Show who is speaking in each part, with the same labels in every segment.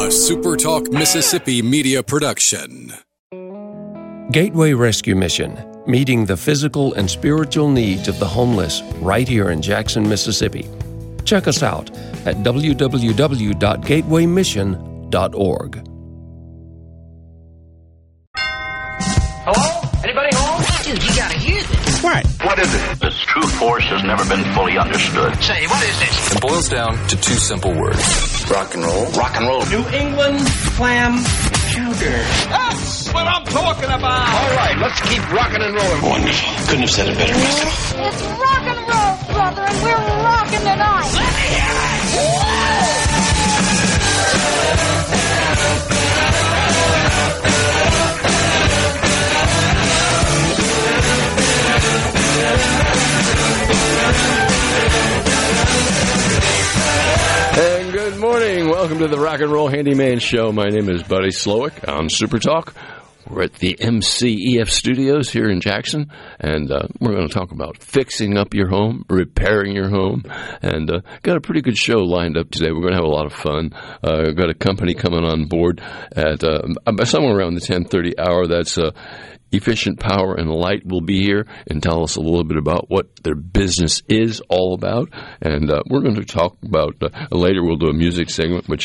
Speaker 1: SuperTalk Mississippi media production.
Speaker 2: Gateway Rescue Mission, meeting the physical and spiritual needs of the homeless right here in Jackson, Mississippi. Check us out at www.gatewaymission.org.
Speaker 3: Hello? Anybody home?
Speaker 4: Dude, you gotta hear this.
Speaker 5: What is it?
Speaker 6: Its true force has never been fully understood.
Speaker 4: Say, what is this?
Speaker 1: It boils down to two simple words.
Speaker 5: Rock and roll.
Speaker 6: Rock and roll.
Speaker 3: New England clam chowder.
Speaker 7: That's what I'm talking about.
Speaker 5: All right, let's keep rocking and rolling.
Speaker 6: Wonderful. Couldn't have said it better myself.
Speaker 8: It's rock and roll, brother, and we're rocking tonight.
Speaker 7: Let me hear
Speaker 2: And good morning. Welcome to the Rock and Roll Handyman Show. My name is Buddy Slowick on Super Talk. We're at the MCEF Studios here in Jackson, and we're going to talk about fixing up your home, repairing your home, and got a pretty good show lined up today. We're going to have a lot of fun. We've got a company coming on board at somewhere around the 10:30 hour. That's Efficient Power and Light will be here and tell us a little bit about what their business is all about. And we're going to talk about, later we'll do a music segment, which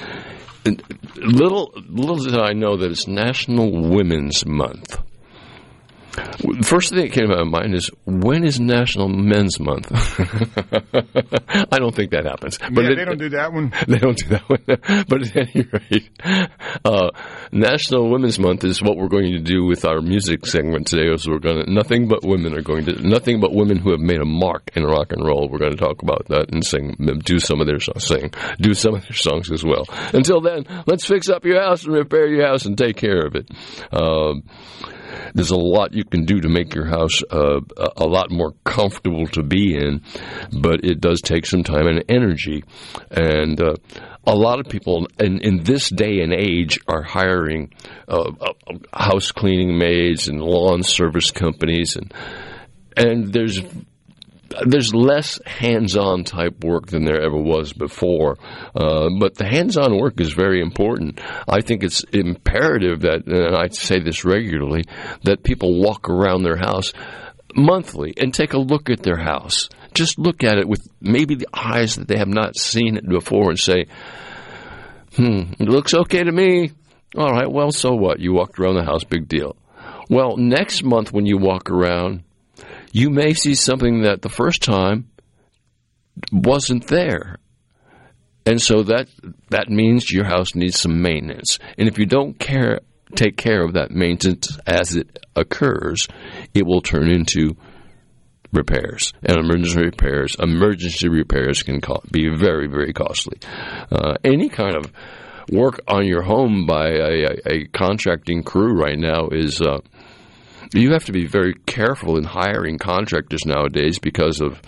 Speaker 2: little did I know that it's National Women's Month. The first thing that came to my mind is, when is National Men's Month? I don't think that happens. But
Speaker 9: they don't do that one.
Speaker 2: They don't do that one. But at any rate, National Women's Month is what we're going to do with our music segment today. So we're going to nothing but women who have made a mark in rock and roll. We're going to talk about that and do some of their songs as well. Until then, let's fix up your house and repair your house and take care of it. There's a lot you can do to make your house a lot more comfortable to be in, but it does take some time and energy. And a lot of people in this day and age are hiring house cleaning maids and lawn service companies, and there's less hands-on type work than there ever was before, but the hands-on work is very important. I think it's imperative that, and I say this regularly, that people walk around their house monthly and take a look at their house. Just look at it with maybe the eyes that they have not seen it before and say, it looks okay to me. All right, well, so what? You walked around the house, big deal. Well, next month when you walk around, you may see something that the first time wasn't there. And so that means your house needs some maintenance. And if you don't take care of that maintenance as it occurs, it will turn into repairs. And emergency repairs can be very, very costly. Any kind of work on your home by a contracting crew right now is... You have to be very careful in hiring contractors nowadays because of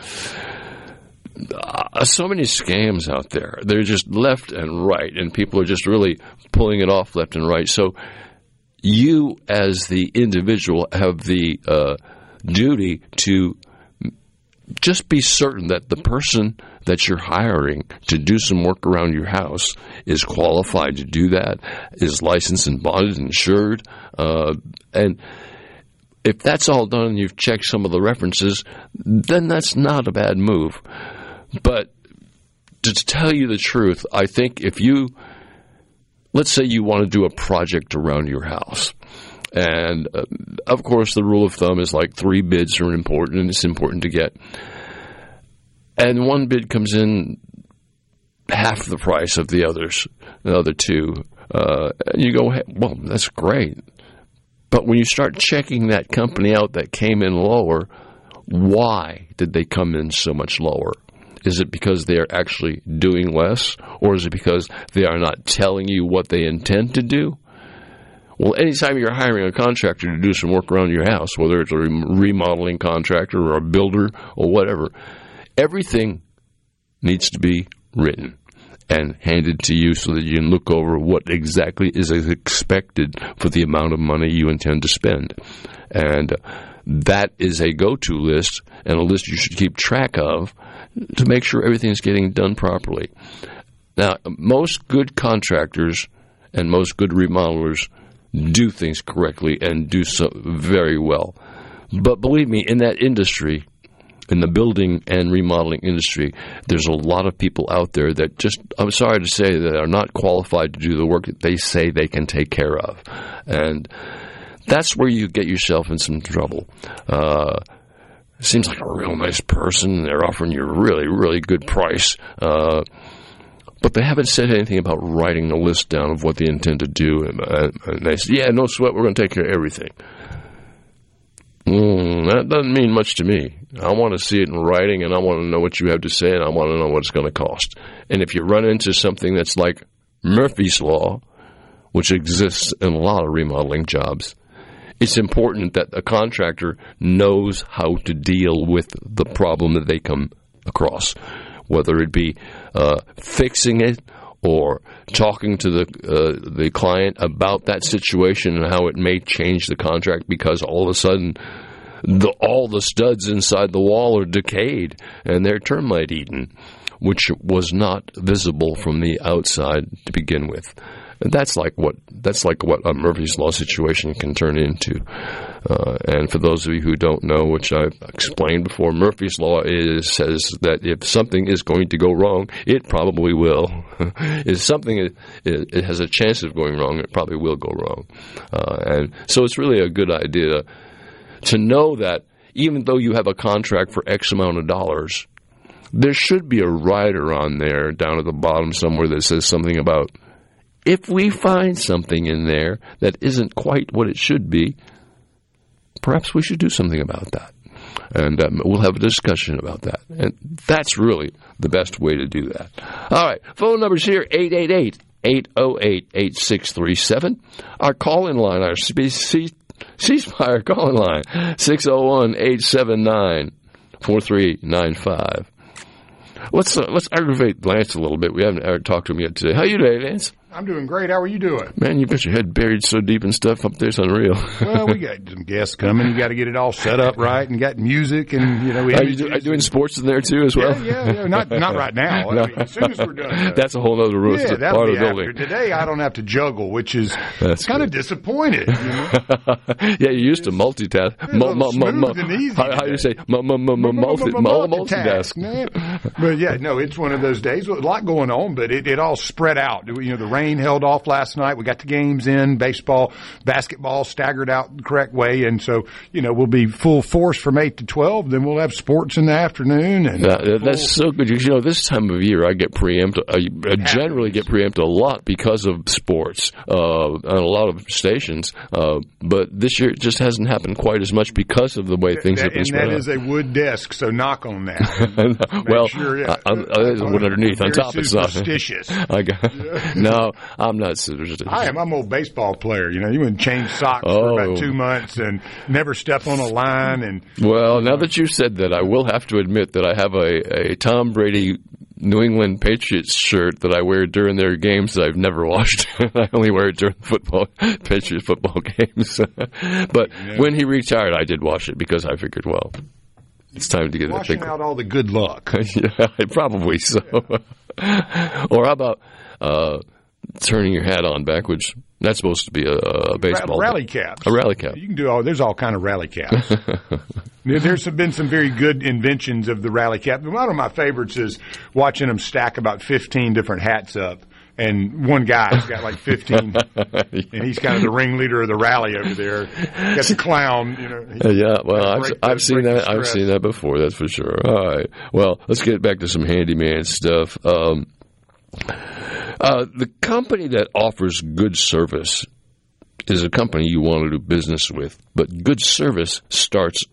Speaker 2: so many scams out there. They're just left and right, and people are just really pulling it off left and right. So you, as the individual, have the duty to just be certain that the person that you're hiring to do some work around your house is qualified to do that, is licensed and bonded and insured, and if that's all done and you've checked some of the references, then that's not a bad move. But to tell you the truth, I think if let's say you want to do a project around your house, and of course the rule of thumb is like 3 bids are important, and it's important to get. And one bid comes in half the price of the other two. And you go, hey, well, that's great. But when you start checking that company out that came in lower, why did they come in so much lower? Is it because they are actually doing less, or is it because they are not telling you what they intend to do? Well, anytime you're hiring a contractor to do some work around your house, whether it's a remodeling contractor or a builder or whatever, everything needs to be written and handed to you so that you can look over what exactly is expected for the amount of money you intend to spend. And that is a go-to list, and a list you should keep track of to make sure everything's getting done properly. Now, most good contractors and most good remodelers do things correctly and do so very well. But believe me, in that industry, in the building and remodeling industry, there's a lot of people out there that just, I'm sorry to say, that are not qualified to do the work that they say they can take care of. And that's where you get yourself in some trouble. Seems like a real nice person. They're offering you a really, really good price. But they haven't said anything about writing a list down of what they intend to do. And they say, yeah, no sweat, we're going to take care of everything. That doesn't mean much to me. I want to see it in writing, and I want to know what you have to say, and I want to know what it's going to cost. And if you run into something that's like Murphy's Law, which exists in a lot of remodeling jobs, it's important that a contractor knows how to deal with the problem that they come across, whether it be fixing it or talking to the client about that situation and how it may change the contract because all of a sudden all the studs inside the wall are decayed and they're termite eaten, which was not visible from the outside to begin with. And that's like what a Murphy's Law situation can turn into. And for those of you who don't know, which I've explained before, Murphy's Law says that if something is going to go wrong, it probably will. If something it has a chance of going wrong, it probably will go wrong. And so it's really a good idea to know that even though you have a contract for X amount of dollars, there should be a rider on there down at the bottom somewhere that says something about, if we find something in there that isn't quite what it should be, perhaps we should do something about that. And we'll have a discussion about that. And that's really the best way to do that. All right, phone numbers here, 888-808-8637. Our call-in line, our ceasefire call-in line, 601-879-4395. Let's aggravate Lance a little bit. We haven't talked to him yet today. How you doing, Lance?
Speaker 9: I'm doing great. How are you doing?
Speaker 2: Man, you got your head buried so deep in stuff up there, it's unreal.
Speaker 9: Well, we got some guests coming. You got to get it all set up right, and got music, and we. Are
Speaker 2: you doing sports in there too as well?
Speaker 9: Yeah. Not right now.
Speaker 2: No.
Speaker 9: I mean, as soon as we're done.
Speaker 2: That's a whole other room.
Speaker 9: Yeah,
Speaker 2: part of the building.
Speaker 9: Today, I don't have to juggle, which is kind of disappointed.
Speaker 2: Yeah, you used to multitask.
Speaker 9: Smooth and easy.
Speaker 2: How do you say multitask?
Speaker 9: But yeah, no, it's one of those days. A lot going on, but it all spread out. The rain held off last night. We got the games in, baseball, basketball staggered out the correct way. And so, we'll be full force from 8 to 12. Then we'll have sports in the afternoon. And
Speaker 2: that's so good. This time of year, I get preempted. I generally get preempted a lot because of sports on a lot of stations. But this year, it just hasn't happened quite as much because of the way things have been spread out.
Speaker 9: And that is a wood desk, so knock on that.
Speaker 2: Well,
Speaker 9: sure,
Speaker 2: there's one underneath. On top, it's not.
Speaker 9: Superstitious.
Speaker 2: No, I'm not superstitious.
Speaker 9: I am. I'm an old baseball player. You wouldn't change socks for about 2 months and never step on a line. And
Speaker 2: well, now that you said that, I will have to admit that I have a Tom Brady New England Patriots shirt that I wear during their games that I've never washed. I only wear it during Patriots football games. But when he retired, I did wash it because I figured, well, it's time to get that thing.
Speaker 9: Washing out all the good luck.
Speaker 2: Yeah, probably so. Or how about turning your hat on backwards? That's supposed to be a baseball
Speaker 9: rally caps.
Speaker 2: A rally cap.
Speaker 9: You can do there's all kind of rally caps. There's been some very good inventions of the rally cap. One of my favorites is watching them stack about 15 different hats up. And one guy's got like 15, and he's kind of the ringleader of the rally over there. Got the clown,
Speaker 2: Yeah, well, I've seen that. I've seen that before. That's for sure. All right. Well, let's get back to some handyman stuff. The company that offers good service is a company you want to do business with, but good service starts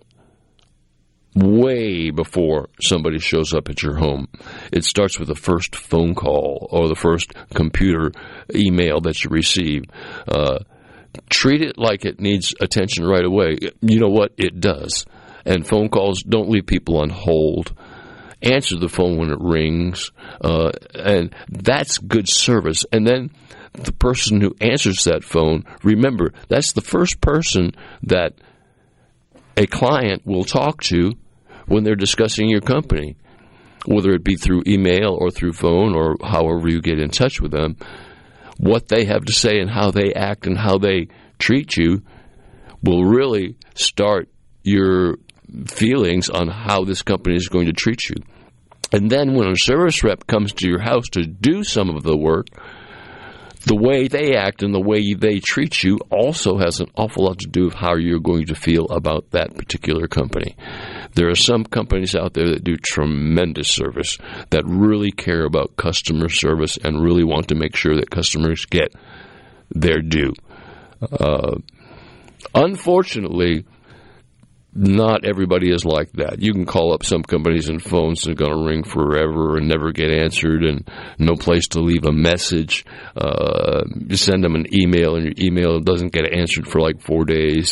Speaker 2: way before somebody shows up at your home. It starts with the first phone call or the first computer email that you receive. Treat it like it needs attention right away. You know what? It does. And phone calls, don't leave people on hold. Answer the phone when it rings. And that's good service. And then the person who answers that phone, remember, that's the first person that a client will talk to when they're discussing your company. whether it be through email or through phone or however you get in touch with them, what they have to say and how they act and how they treat you will really start your feelings on how this company is going to treat you. And then when a service rep comes to your house to do some of the work, the way they act and the way they treat you also has an awful lot to do with how you're going to feel about that particular company. There are some companies out there that do tremendous service, that really care about customer service and really want to make sure that customers get their due. Unfortunately, not everybody is like that. You can call up some companies and phones that are going to ring forever and never get answered and no place to leave a message. You send them an email and your email doesn't get answered for like 4 days.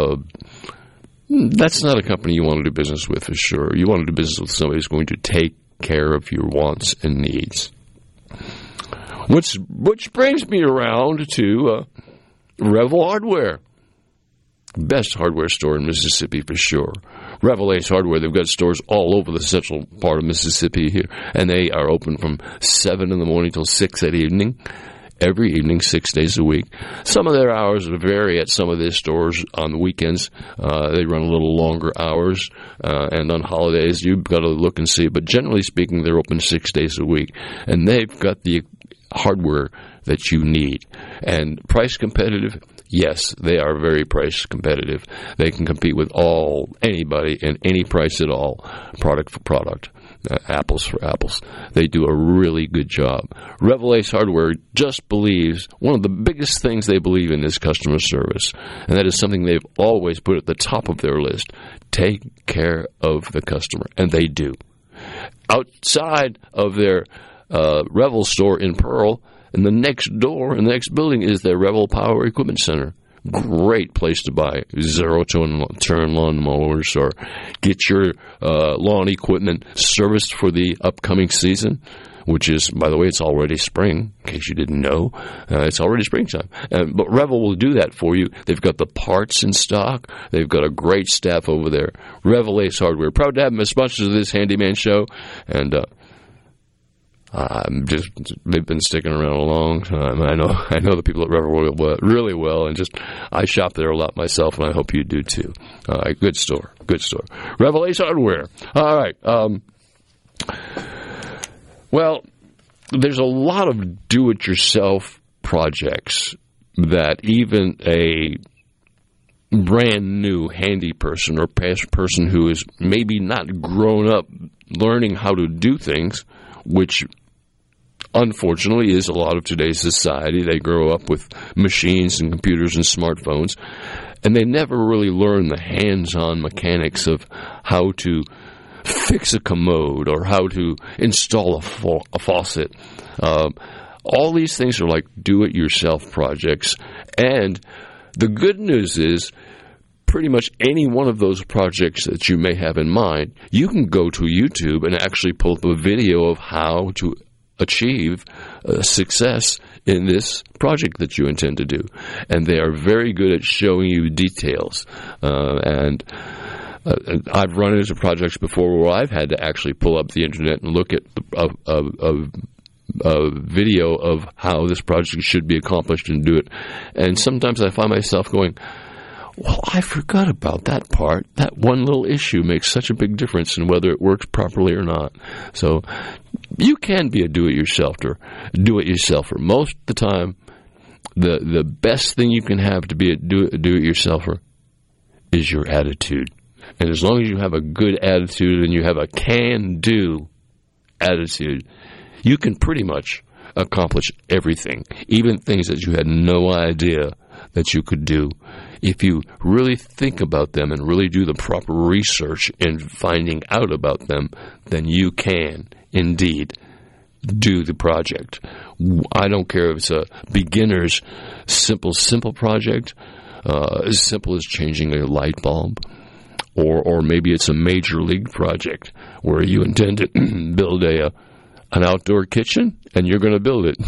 Speaker 2: That's not a company you want to do business with for sure. You want to do business with somebody who's going to take care of your wants and needs. Which brings me around to Revel Hardware. Best hardware store in Mississippi for sure. Revel Ace Hardware, they've got stores all over the central part of Mississippi here, and they are open from 7 in the morning till 6 that evening, every evening, 6 days a week. Some of their hours vary at some of their stores. On the weekends, they run a little longer hours, and on holidays, you've got to look and see. But generally speaking, they're open 6 days a week, and they've got the hardware that you need. And price competitive, yes, they are very price competitive. They can compete with anybody in any price at all, product for product, apples for apples. They do a really good job. Revel Ace Hardware just believes, one of the biggest things they believe in is customer service, and that is something they've always put at the top of their list. Take care of the customer, and they do. Outside of their Revel store in Pearl, and the next door, in the next building, is their Revel Power Equipment Center. Great place to buy zero-turn lawn mowers or get your lawn equipment serviced for the upcoming season, which is, by the way, it's already spring, in case you didn't know. It's already springtime. But Revel will do that for you. They've got the parts in stock. They've got a great staff over there. Revel Ace Hardware. Proud to have them as sponsors of this Handyman show, and they've been sticking around a long time. I know the people at Revel really well, and I shop there a lot myself, and I hope you do too. Good store. Revel Ace Hardware. All right. Well, there's a lot of do-it-yourself projects that even a brand new handy person or past person who is maybe not grown up learning how to do things, which unfortunately is a lot of today's society. They grow up with machines and computers and smartphones, and they never really learn the hands-on mechanics of how to fix a commode or how to install a faucet. All these things are like do-it-yourself projects, and the good news is pretty much any one of those projects that you may have in mind, you can go to YouTube and actually pull up a video of how to achieve success in this project that you intend to do. And they are very good at showing you details. And I've run into projects before where I've had to actually pull up the internet and look at a video of how this project should be accomplished and do it. And sometimes I find myself going, well, I forgot about that part. That one little issue makes such a big difference in whether it works properly or not. So you can be a do-it-yourselfer. Most of the time, the best thing you can have to be a do-it-yourselfer is your attitude. And as long as you have a good attitude and you have a can-do attitude, you can pretty much accomplish everything, even things that you had no idea that you could do. If you really think about them and really do the proper research in finding out about them, then you can indeed do the project. I don't care if it's a beginner's simple project, as simple as changing a light bulb, or maybe it's a major league project where you intend to build an outdoor kitchen and you're going to build it.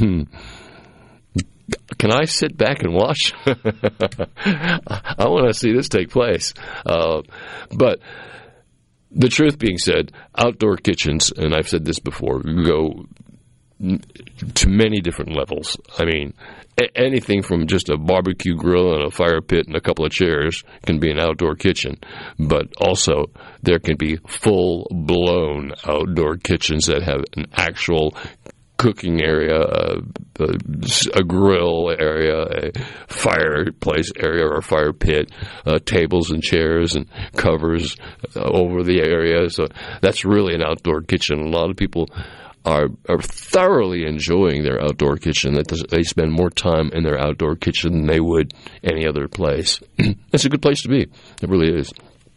Speaker 2: Can I sit back and watch? I want to see this take place. But The truth being said, outdoor kitchens, and I've said this before, go to many different levels. I mean, anything from just a barbecue grill and a fire pit and a couple of chairs can be an outdoor kitchen. But also, there can be full-blown outdoor kitchens that have an actual cooking area, a grill area, a fireplace area or a fire pit, tables and chairs and covers over the area. So that's really an outdoor kitchen. A lot of people are thoroughly enjoying their outdoor kitchen. That they spend more time in their outdoor kitchen than they would any other place. It's a good place to be. It really is.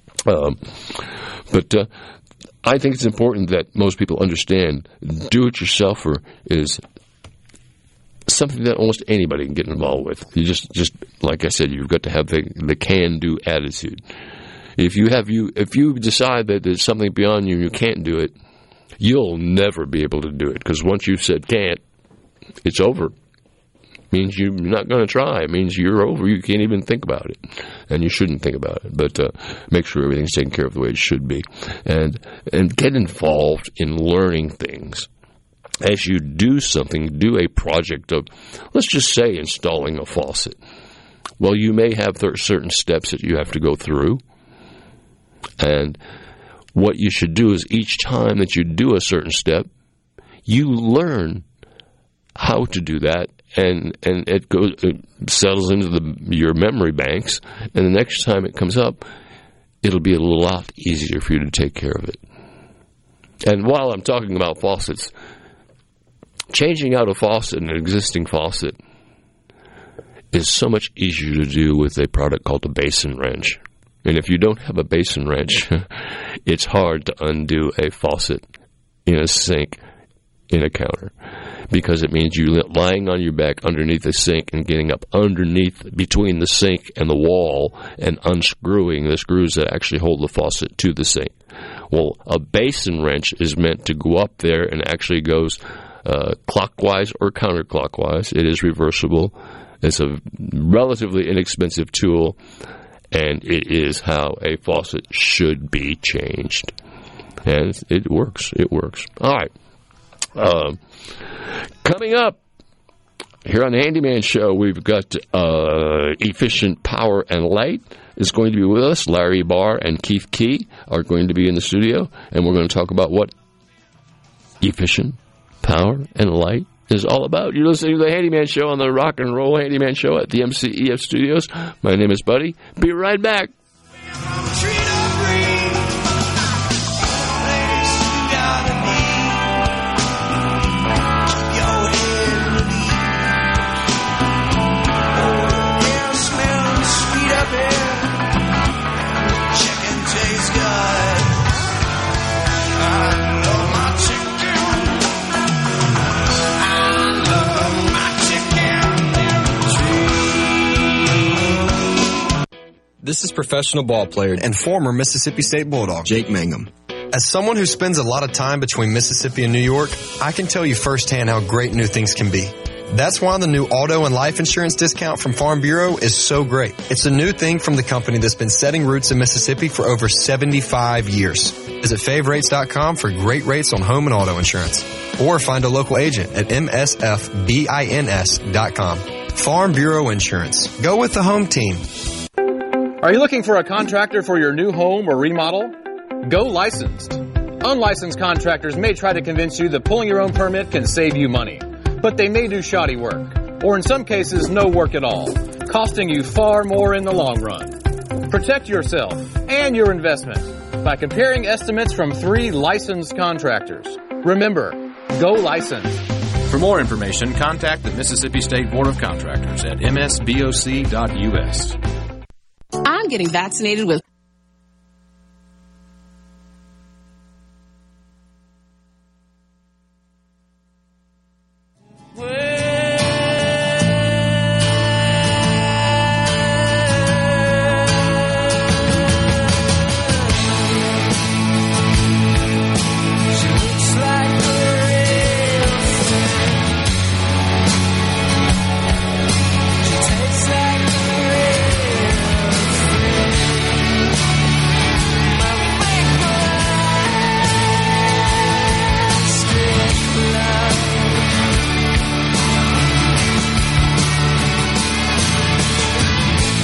Speaker 2: But I think it's important that most people understand do-it-yourselfer is something that almost anybody can get involved with. You just like I said, you've got to have the can-do attitude. If you decide that there's something beyond you and you can't do it, you'll never be able to do it, because once you've said can't, it's over. It means you're not going to try. It means you're over. You can't even think about it, and you shouldn't think about it. But make sure everything's taken care of the way it should be, and get involved in learning things. As you do something, do a project of, let's just say, installing a faucet. Well, you may have certain steps that you have to go through, and what you should do is each time that you do a certain step, you learn how to do that, and it settles into your memory banks, and the next time it comes up, it'll be a lot easier for you to take care of it. And while I'm talking about faucets, changing out a faucet, an existing faucet, is so much easier to do with a product called a basin wrench. And if you don't have a basin wrench, it's hard to undo a faucet in a sink in a counter, because it means you lying on your back underneath the sink and getting up underneath between the sink and the wall and unscrewing the screws that actually hold the faucet to the sink. Well, a basin wrench is meant to go up there and actually goes clockwise or counterclockwise. It is reversible. It's a relatively inexpensive tool, and it is how a faucet should be changed. And it works. It works. All right. Coming up here on the Handyman Show, we've got Efficient Power and Light is going to be with us. Larry Barr and Keith Key are going to be in the studio, and we're going to talk about what Efficient Power and Light is all about. You're listening to the Handyman Show on the Rock and Roll Handyman Show at the MCEF Studios. My name is Buddy. Be right back.
Speaker 10: This is professional ball player and former Mississippi State Bulldog, Jake Mangum. As someone who spends a lot of time between Mississippi and New York, I can tell you firsthand how great new things can be. That's why the new auto and life insurance discount from Farm Bureau is so great. It's a new thing from the company that's been setting roots in Mississippi for over 75 years. Visit favrates.com for great rates on home and auto insurance. Or find a local agent at msfbins.com. Farm Bureau Insurance. Go with the home team.
Speaker 11: Are you looking for a contractor for your new home or remodel? Go licensed. Unlicensed contractors may try to convince you that pulling your own permit can save you money, but they may do shoddy work, or in some cases, no work at all, costing you far more in the long run. Protect yourself and your investment by comparing estimates from 3 licensed contractors. Remember, go licensed.
Speaker 12: For more information, contact the Mississippi State Board of Contractors at msboc.us.
Speaker 13: I'm getting vaccinated with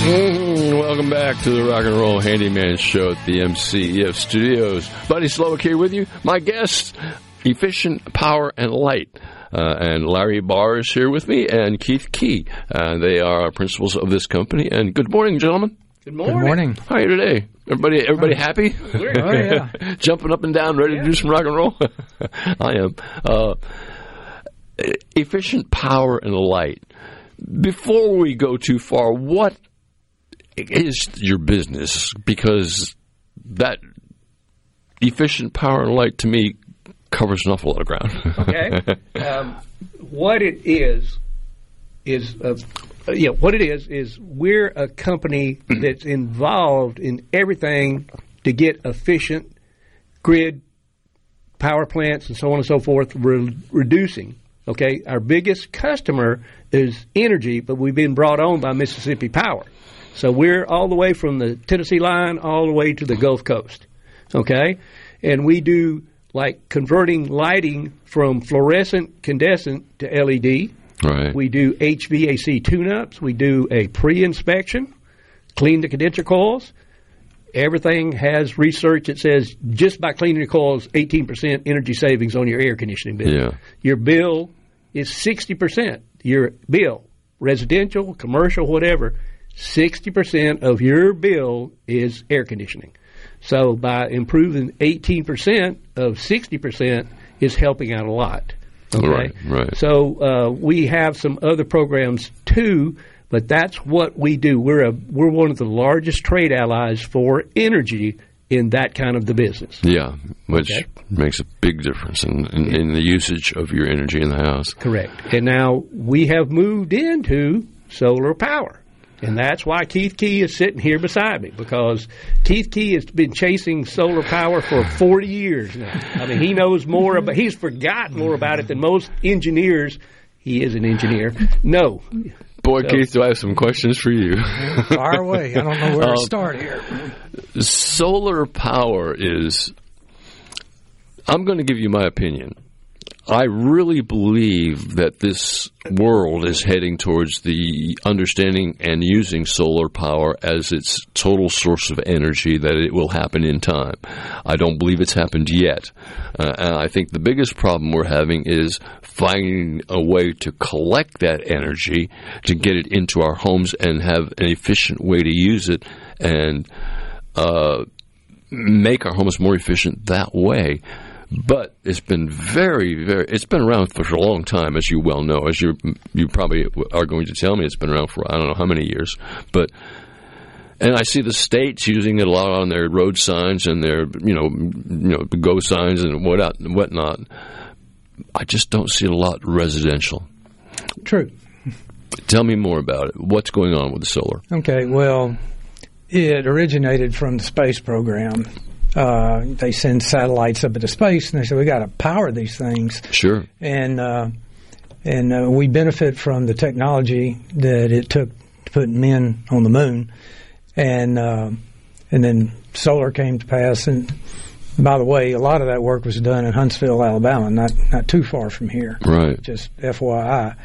Speaker 2: Welcome back to the Rock and Roll Handyman Show at the MCEF Studios. Buddy Slovak here with you. My guest, Efficient Power and Light. And Larry Barr is here with me, and Keith Key. They are principals of this company. And good morning, gentlemen.
Speaker 14: Good morning.
Speaker 15: Good morning.
Speaker 2: How are you today? Everybody happy?
Speaker 14: Oh,
Speaker 15: yeah.
Speaker 2: Jumping up and down, ready to do some rock and roll? I am. Efficient Power and Light. Before we go too far, what is your business? Because that Efficient Power and Light, to me, covers an awful lot of ground.
Speaker 14: Okay. What it is we're a company that's involved in everything to get efficient grid power plants and so on and so forth reducing. Okay, our biggest customer is energy, but we've been brought on by Mississippi Power. So we're all the way from the Tennessee line all the way to the Gulf Coast. Okay, and we do like converting lighting from fluorescent incandescent to LED.
Speaker 2: Right.
Speaker 14: We do HVAC tune-ups. We do a pre-inspection, clean the condenser coils. Everything has research that says just by cleaning the coils, 18% energy savings on your air conditioning bill.
Speaker 2: Yeah.
Speaker 14: Your bill is 60%. Your bill, residential, commercial, whatever, 60% of your bill is air conditioning. So by improving 18% of 60% is helping out a lot. Okay?
Speaker 2: Right.
Speaker 14: So we have some other programs too, but that's what we do. We're one of the largest trade allies for energy in that kind of the business.
Speaker 2: Yeah, which makes a big difference in the usage of your energy in the house.
Speaker 14: Correct. And now we have moved into solar power. And that's why Keith Key is sitting here beside me, because Keith Key has been chasing solar power for 40 years now. I mean, he knows more about, he's forgotten more about it than most engineers. He is an engineer. No.
Speaker 2: Boy, so, Keith, do I have some questions for you.
Speaker 15: Fire away. I don't know where to start here.
Speaker 2: Solar power is, I'm going to give you my opinion. I really believe that this world is heading towards the understanding and using solar power as its total source of energy, that it will happen in time. I don't believe it's happened yet. And I think the biggest problem we're having is finding a way to collect that energy, to get it into our homes and have an efficient way to use it and make our homes more efficient that way. But it's been it's been around for a long time, as you well know, as you probably are going to tell me. It's been around for I don't know how many years. And I see the states using it a lot on their road signs and their, go signs and whatnot. I just don't see it a lot residential.
Speaker 15: True.
Speaker 2: Tell me more about it. What's going on with the solar?
Speaker 15: Okay, well, it originated from the space program. They send satellites up into space, and they say, we got to power these things.
Speaker 2: Sure.
Speaker 15: And we benefit from the technology that it took to put men on the moon. And then solar came to pass. And by the way, a lot of that work was done in Huntsville, Alabama, not too far from here.
Speaker 2: Right.
Speaker 15: Just FYI.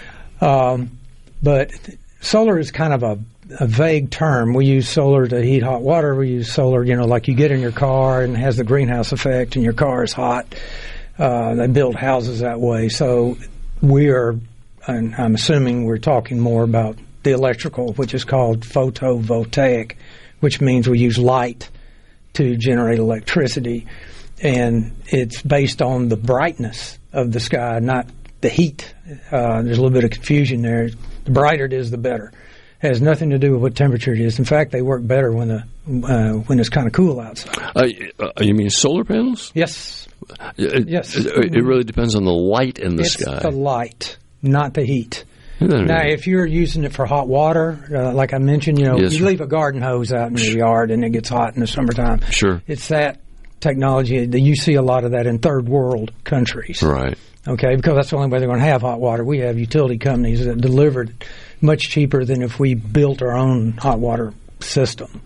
Speaker 15: But solar is kind of a vague term. We use solar to heat hot water. We use solar, like you get in your car and it has the greenhouse effect and your car is hot. They build houses that way. So and I'm assuming we're talking more about the electrical, which is called photovoltaic, which means we use light to generate electricity. And it's based on the brightness of the sky, not the heat. There's a little bit of confusion there. The brighter it is, the better. It has nothing to do with what temperature it is. In fact, they work better when it's kind of cool outside.
Speaker 2: You mean solar panels?
Speaker 15: Yes.
Speaker 2: Yes. It really depends on the light in the sky.
Speaker 15: It's the light, not the heat. Now, if you're using it for hot water, like I mentioned,
Speaker 2: yes,
Speaker 15: you leave a garden hose out in your yard and it gets hot in the summertime.
Speaker 2: Sure.
Speaker 15: It's that technology. You see a lot of that in third world countries.
Speaker 2: Right.
Speaker 15: Okay, because that's the only way they're going to have hot water. We have utility companies that deliver it much cheaper than if we built our own hot water system.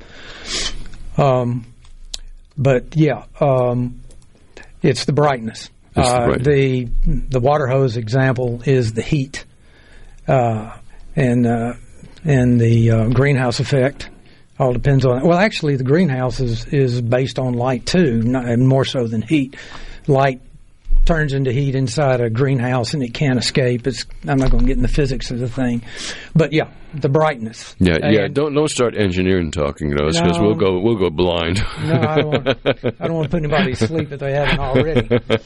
Speaker 15: But yeah, it's the brightness. The water hose example is the heat, and and the greenhouse effect. All depends on it. Well, actually, the greenhouse is based on light too, and more so than heat. Light turns into heat inside a greenhouse, and it can't escape. I'm not going to get into the physics of the thing, but yeah, the brightness.
Speaker 2: Yeah. Don't start engineering talking to us because we'll go blind.
Speaker 15: No, I don't want to put anybody to sleep if they haven't already.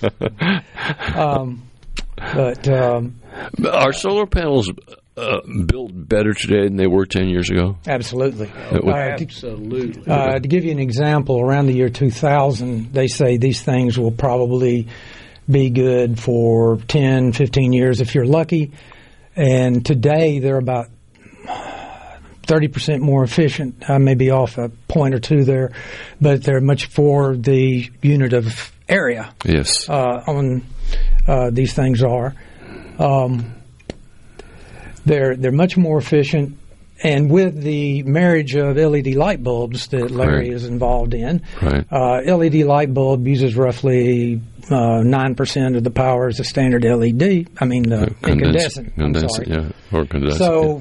Speaker 2: Are solar panels built better today than they were 10 years ago?
Speaker 15: Absolutely.
Speaker 14: Absolutely.
Speaker 15: To give you an example, around the year 2000, they say these things will probably be good for 10, 15 years if you're lucky. And today they're about 30% more efficient. I may be off a point or two there, but they're much for the unit of area.
Speaker 2: Yes.
Speaker 15: These things are. They're much more efficient, and with the marriage of LED light bulbs that Larry is involved in, LED light bulb uses roughly 9% of the power as a standard LED. I mean, incandescent.
Speaker 2: Condensate, yeah, or condensate.
Speaker 15: So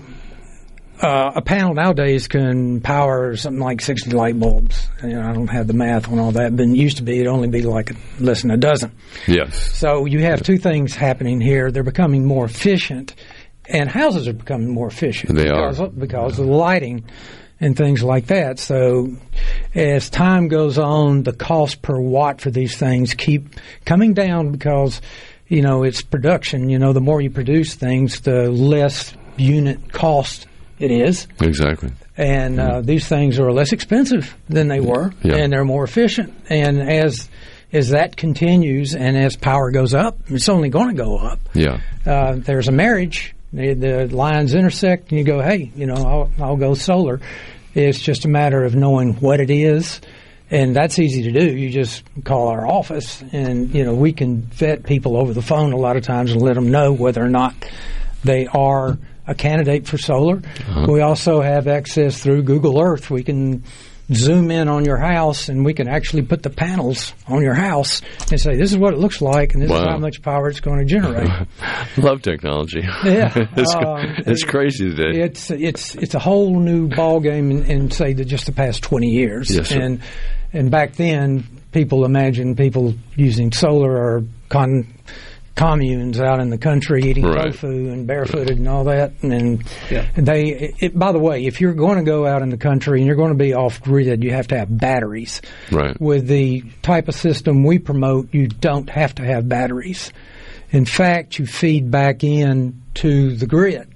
Speaker 15: a panel nowadays can power something like 60 light bulbs. I don't have the math on all that, but it used to be it'd only be like less than a dozen.
Speaker 2: Yes.
Speaker 15: So you have two things happening here. They're becoming more efficient. And houses are becoming more efficient because of the lighting and things like that. So as time goes on, the cost per watt for these things keep coming down because, it's production. The more you produce things, the less unit cost it is.
Speaker 2: Exactly.
Speaker 15: And these things are less expensive than they were, and they're more efficient. And as that continues and as power goes up, it's only going to go up.
Speaker 2: Yeah.
Speaker 15: There's a marriage. The lines intersect, and you go, hey, I'll go solar. It's just a matter of knowing what it is, and that's easy to do. You just call our office, and, we can vet people over the phone a lot of times and let them know whether or not they are a candidate for solar. Uh-huh. We also have access through Google Earth. We can zoom in on your house, and we can actually put the panels on your house and say, this is what it looks like, and this is how much power it's going to generate.
Speaker 2: Love technology.
Speaker 15: Yeah.
Speaker 2: It's crazy today.
Speaker 15: It's a whole new ball game in say, just the past 20 years.
Speaker 2: Yes, sir.
Speaker 15: And back then, people imagined people using solar or communes out in the country eating tofu and barefooted and all that. And by the way, if you're going to go out in the country and you're going to be off grid, you have to have batteries.
Speaker 2: Right.
Speaker 15: With the type of system we promote, you don't have to have batteries. In fact, you feed back in to the grid.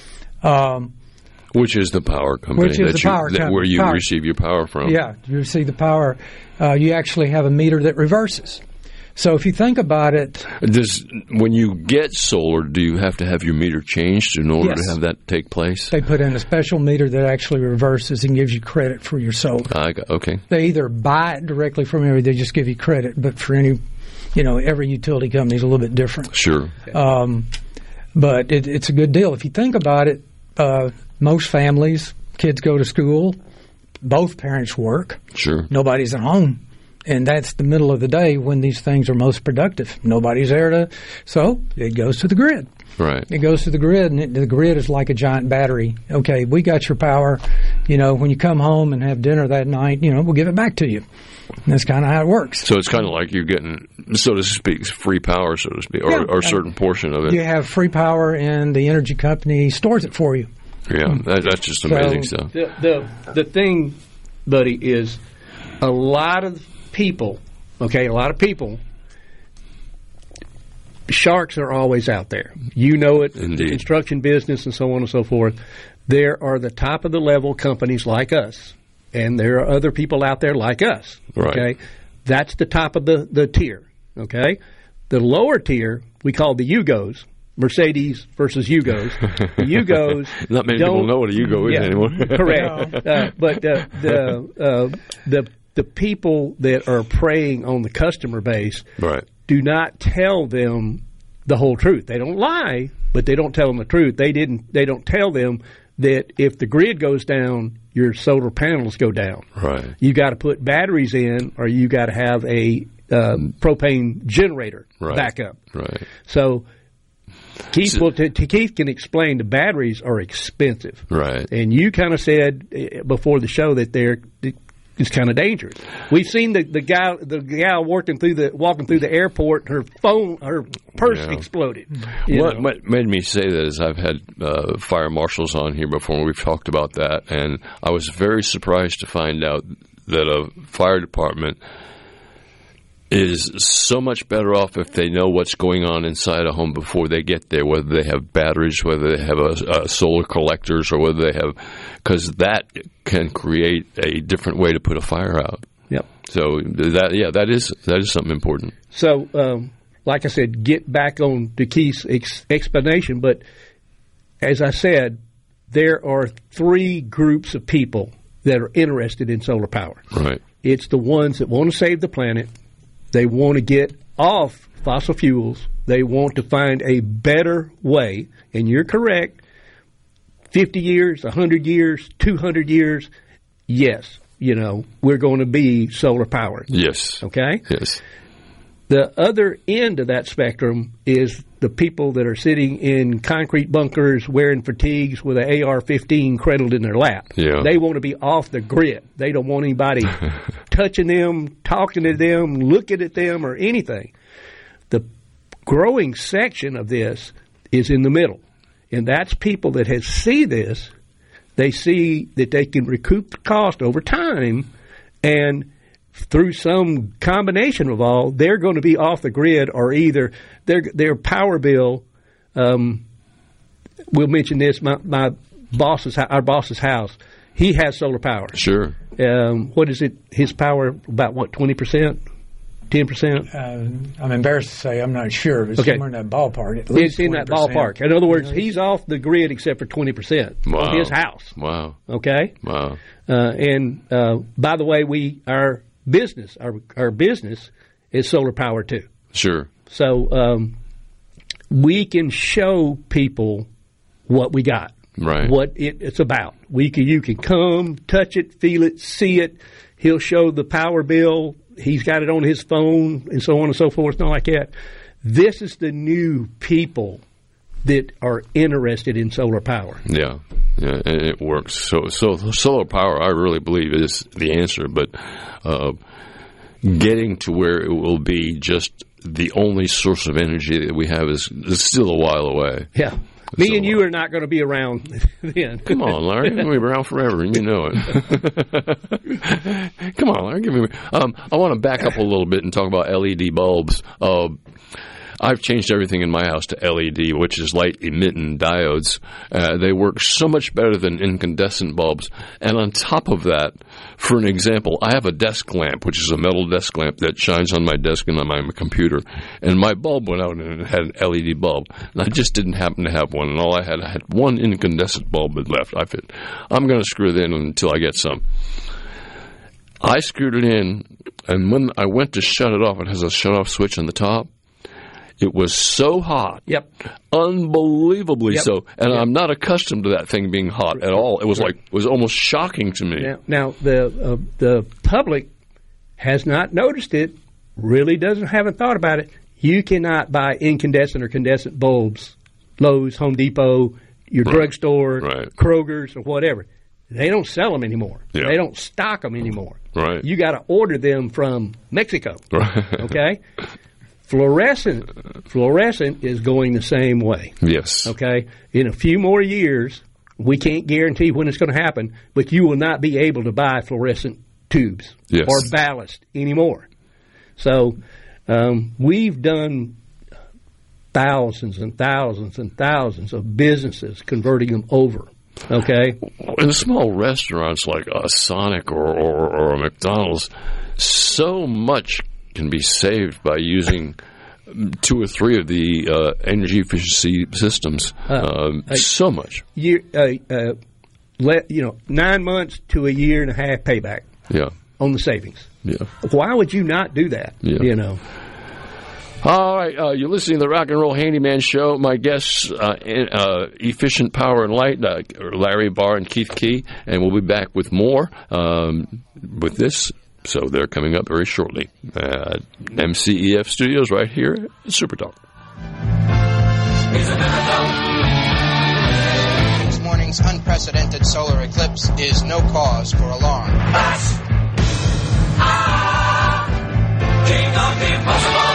Speaker 2: Which is the power company where you receive your power from.
Speaker 15: Yeah, you receive the power. You actually have a meter that reverses. So if you think about it...
Speaker 2: When you get solar, do you have to have your meter changed in order to have that take place?
Speaker 15: They put in a special meter that actually reverses and gives you credit for your solar.
Speaker 2: Okay.
Speaker 15: They either buy it directly from you or they just give you credit. But for any, every utility company is a little bit different.
Speaker 2: Sure.
Speaker 15: But it's a good deal. If you think about it, most families, kids go to school, both parents work.
Speaker 2: Sure.
Speaker 15: Nobody's at home. And that's the middle of the day when these things are most productive. Nobody's there so it goes to the grid.
Speaker 2: Right.
Speaker 15: It goes to the grid, and the grid is like a giant battery. Okay, we got your power. When you come home and have dinner that night, we'll give it back to you. And that's kind of how it works.
Speaker 2: So it's kind of like you're getting, so to speak, free power, so to speak, or a certain portion of it.
Speaker 15: You have free power, and the energy company stores it for you.
Speaker 2: Yeah, that's just amazing stuff.
Speaker 14: The thing, buddy, is a lot of people, sharks are always out there. You know it.
Speaker 2: Indeed.
Speaker 14: Construction business and so on and so forth. There are the top of the level companies like us, and there are other people out there like us.
Speaker 2: Right.
Speaker 14: Okay, that's the top of the tier. Okay, the lower tier we call the Yugos. Mercedes versus Yugos. The Yugos.
Speaker 2: Not many people know what a Yugo is anymore.
Speaker 14: Correct. But the people that are preying on the customer base do not tell them the whole truth. They don't lie, but they don't tell them the truth. They don't tell them that if the grid goes down, your solar panels go down.
Speaker 2: Right.
Speaker 14: You got to put batteries in, or you got to have a propane generator backup.
Speaker 2: Right.
Speaker 14: So Keith, Keith can explain the batteries are expensive.
Speaker 2: Right.
Speaker 14: And you kind of said before the show that it's kind of dangerous. We've seen the gal walking through the airport, her purse exploded.
Speaker 2: What made me say that is I've had fire marshals on here before, and we've talked about that, and I was very surprised to find out that a fire department is so much better off if they know what's going on inside a home before they get there, whether they have batteries, whether they have solar collectors, or whether they have, because that can create a different way to put a fire out.
Speaker 14: Yep.
Speaker 2: So that is something important.
Speaker 14: So, like I said, get back on to Keith's explanation, but as I said, there are 3 groups of people that are interested in solar power.
Speaker 2: Right.
Speaker 14: It's the ones that want to save the planet. They want to get off fossil fuels. They want to find a better way. And you're correct. 50 years, 100 years, 200 years, yes, we're going to be solar powered.
Speaker 2: Yes.
Speaker 14: Okay?
Speaker 2: Yes.
Speaker 14: The other end of that spectrum is the people that are sitting in concrete bunkers wearing fatigues with an AR-15 cradled in their lap.
Speaker 2: Yeah.
Speaker 14: They want to be off the grid. They don't want anybody touching them, talking to them, looking at them, or anything. The growing section of this is in the middle, and that's people that see this. They see that they can recoup the cost over time, and through some combination of all, they're going to be off the grid, or either their power bill. We'll mention this. My boss's, our boss's house, he has solar power.
Speaker 2: Sure.
Speaker 14: What is it? His power about 20%, 10%.
Speaker 15: I'm embarrassed to say I'm not sure, but it's somewhere in that ballpark. At least
Speaker 14: it's in that ballpark. In other words, he's off the grid except for 20% of his house.
Speaker 2: Wow.
Speaker 14: Okay.
Speaker 2: Wow.
Speaker 14: And by the way, our business is solar power too.
Speaker 2: Sure.
Speaker 14: So we can show people what we got,
Speaker 2: right?
Speaker 14: What it's about. You can come, touch it, feel it, see it. He'll show the power bill. He's got it on his phone, and so on and so forth, and all like that. This is the new people that are interested in solar power.
Speaker 2: Yeah, and it works. So solar power, I really believe, is the answer. But getting to where it will be just the only source of energy that we have is still a while away.
Speaker 14: Yeah. Me and you are not going to be around then.
Speaker 2: Come on, Larry. We're going to be around forever, and you know it. Come on, Larry. Give me. I want to back up a little bit and talk about LED bulbs. I've changed everything in my house to LED, which is light-emitting diodes. They work so much better than incandescent bulbs. And on top of that, for an example, I have a desk lamp, which is a metal desk lamp that shines on my desk and on my computer. And my bulb went out and it had an LED bulb. And I just didn't happen to have one. And all I had one incandescent bulb left. I'm going to screw it in until I get some. I screwed it in, and when I went to shut it off, it has a shut-off switch on the top. It was so hot.
Speaker 14: Yep.
Speaker 2: Unbelievably so. And I'm not accustomed to that thing being hot at all. It was it was almost shocking to me.
Speaker 14: Now the public has not noticed it, really haven't thought about it. You cannot buy incandescent or condensate bulbs, Lowe's, Home Depot, your drugstore, Kroger's, or whatever. They don't sell them anymore.
Speaker 2: Yeah.
Speaker 14: They don't stock them anymore.
Speaker 2: Right.
Speaker 14: You got to order them from Mexico.
Speaker 2: Right.
Speaker 14: Okay? Fluorescent is going the same way.
Speaker 2: Yes.
Speaker 14: Okay? In a few more years, we can't guarantee when it's going to happen, but you will not be able to buy fluorescent tubes or ballast anymore. So we've done thousands and thousands and thousands of businesses converting them over. Okay?
Speaker 2: In small restaurants like a Sonic or a McDonald's, so much can be saved by using 2 or 3 of the energy efficiency systems. So much.
Speaker 14: 9 months to a year and a half payback.
Speaker 2: Yeah.
Speaker 14: On the savings.
Speaker 2: Yeah.
Speaker 14: Why would you not do that?
Speaker 2: Yeah.
Speaker 14: You know.
Speaker 2: All right, you're listening to the Rock and Roll Handyman Show. My guests, Efficient Power and Light, Larry Barr and Keith Key, and we'll be back with more with this. So they're coming up very shortly. MCEF Studios right here at Super Talk.
Speaker 16: This morning's unprecedented solar eclipse is no cause for alarm.
Speaker 7: King of the impossible.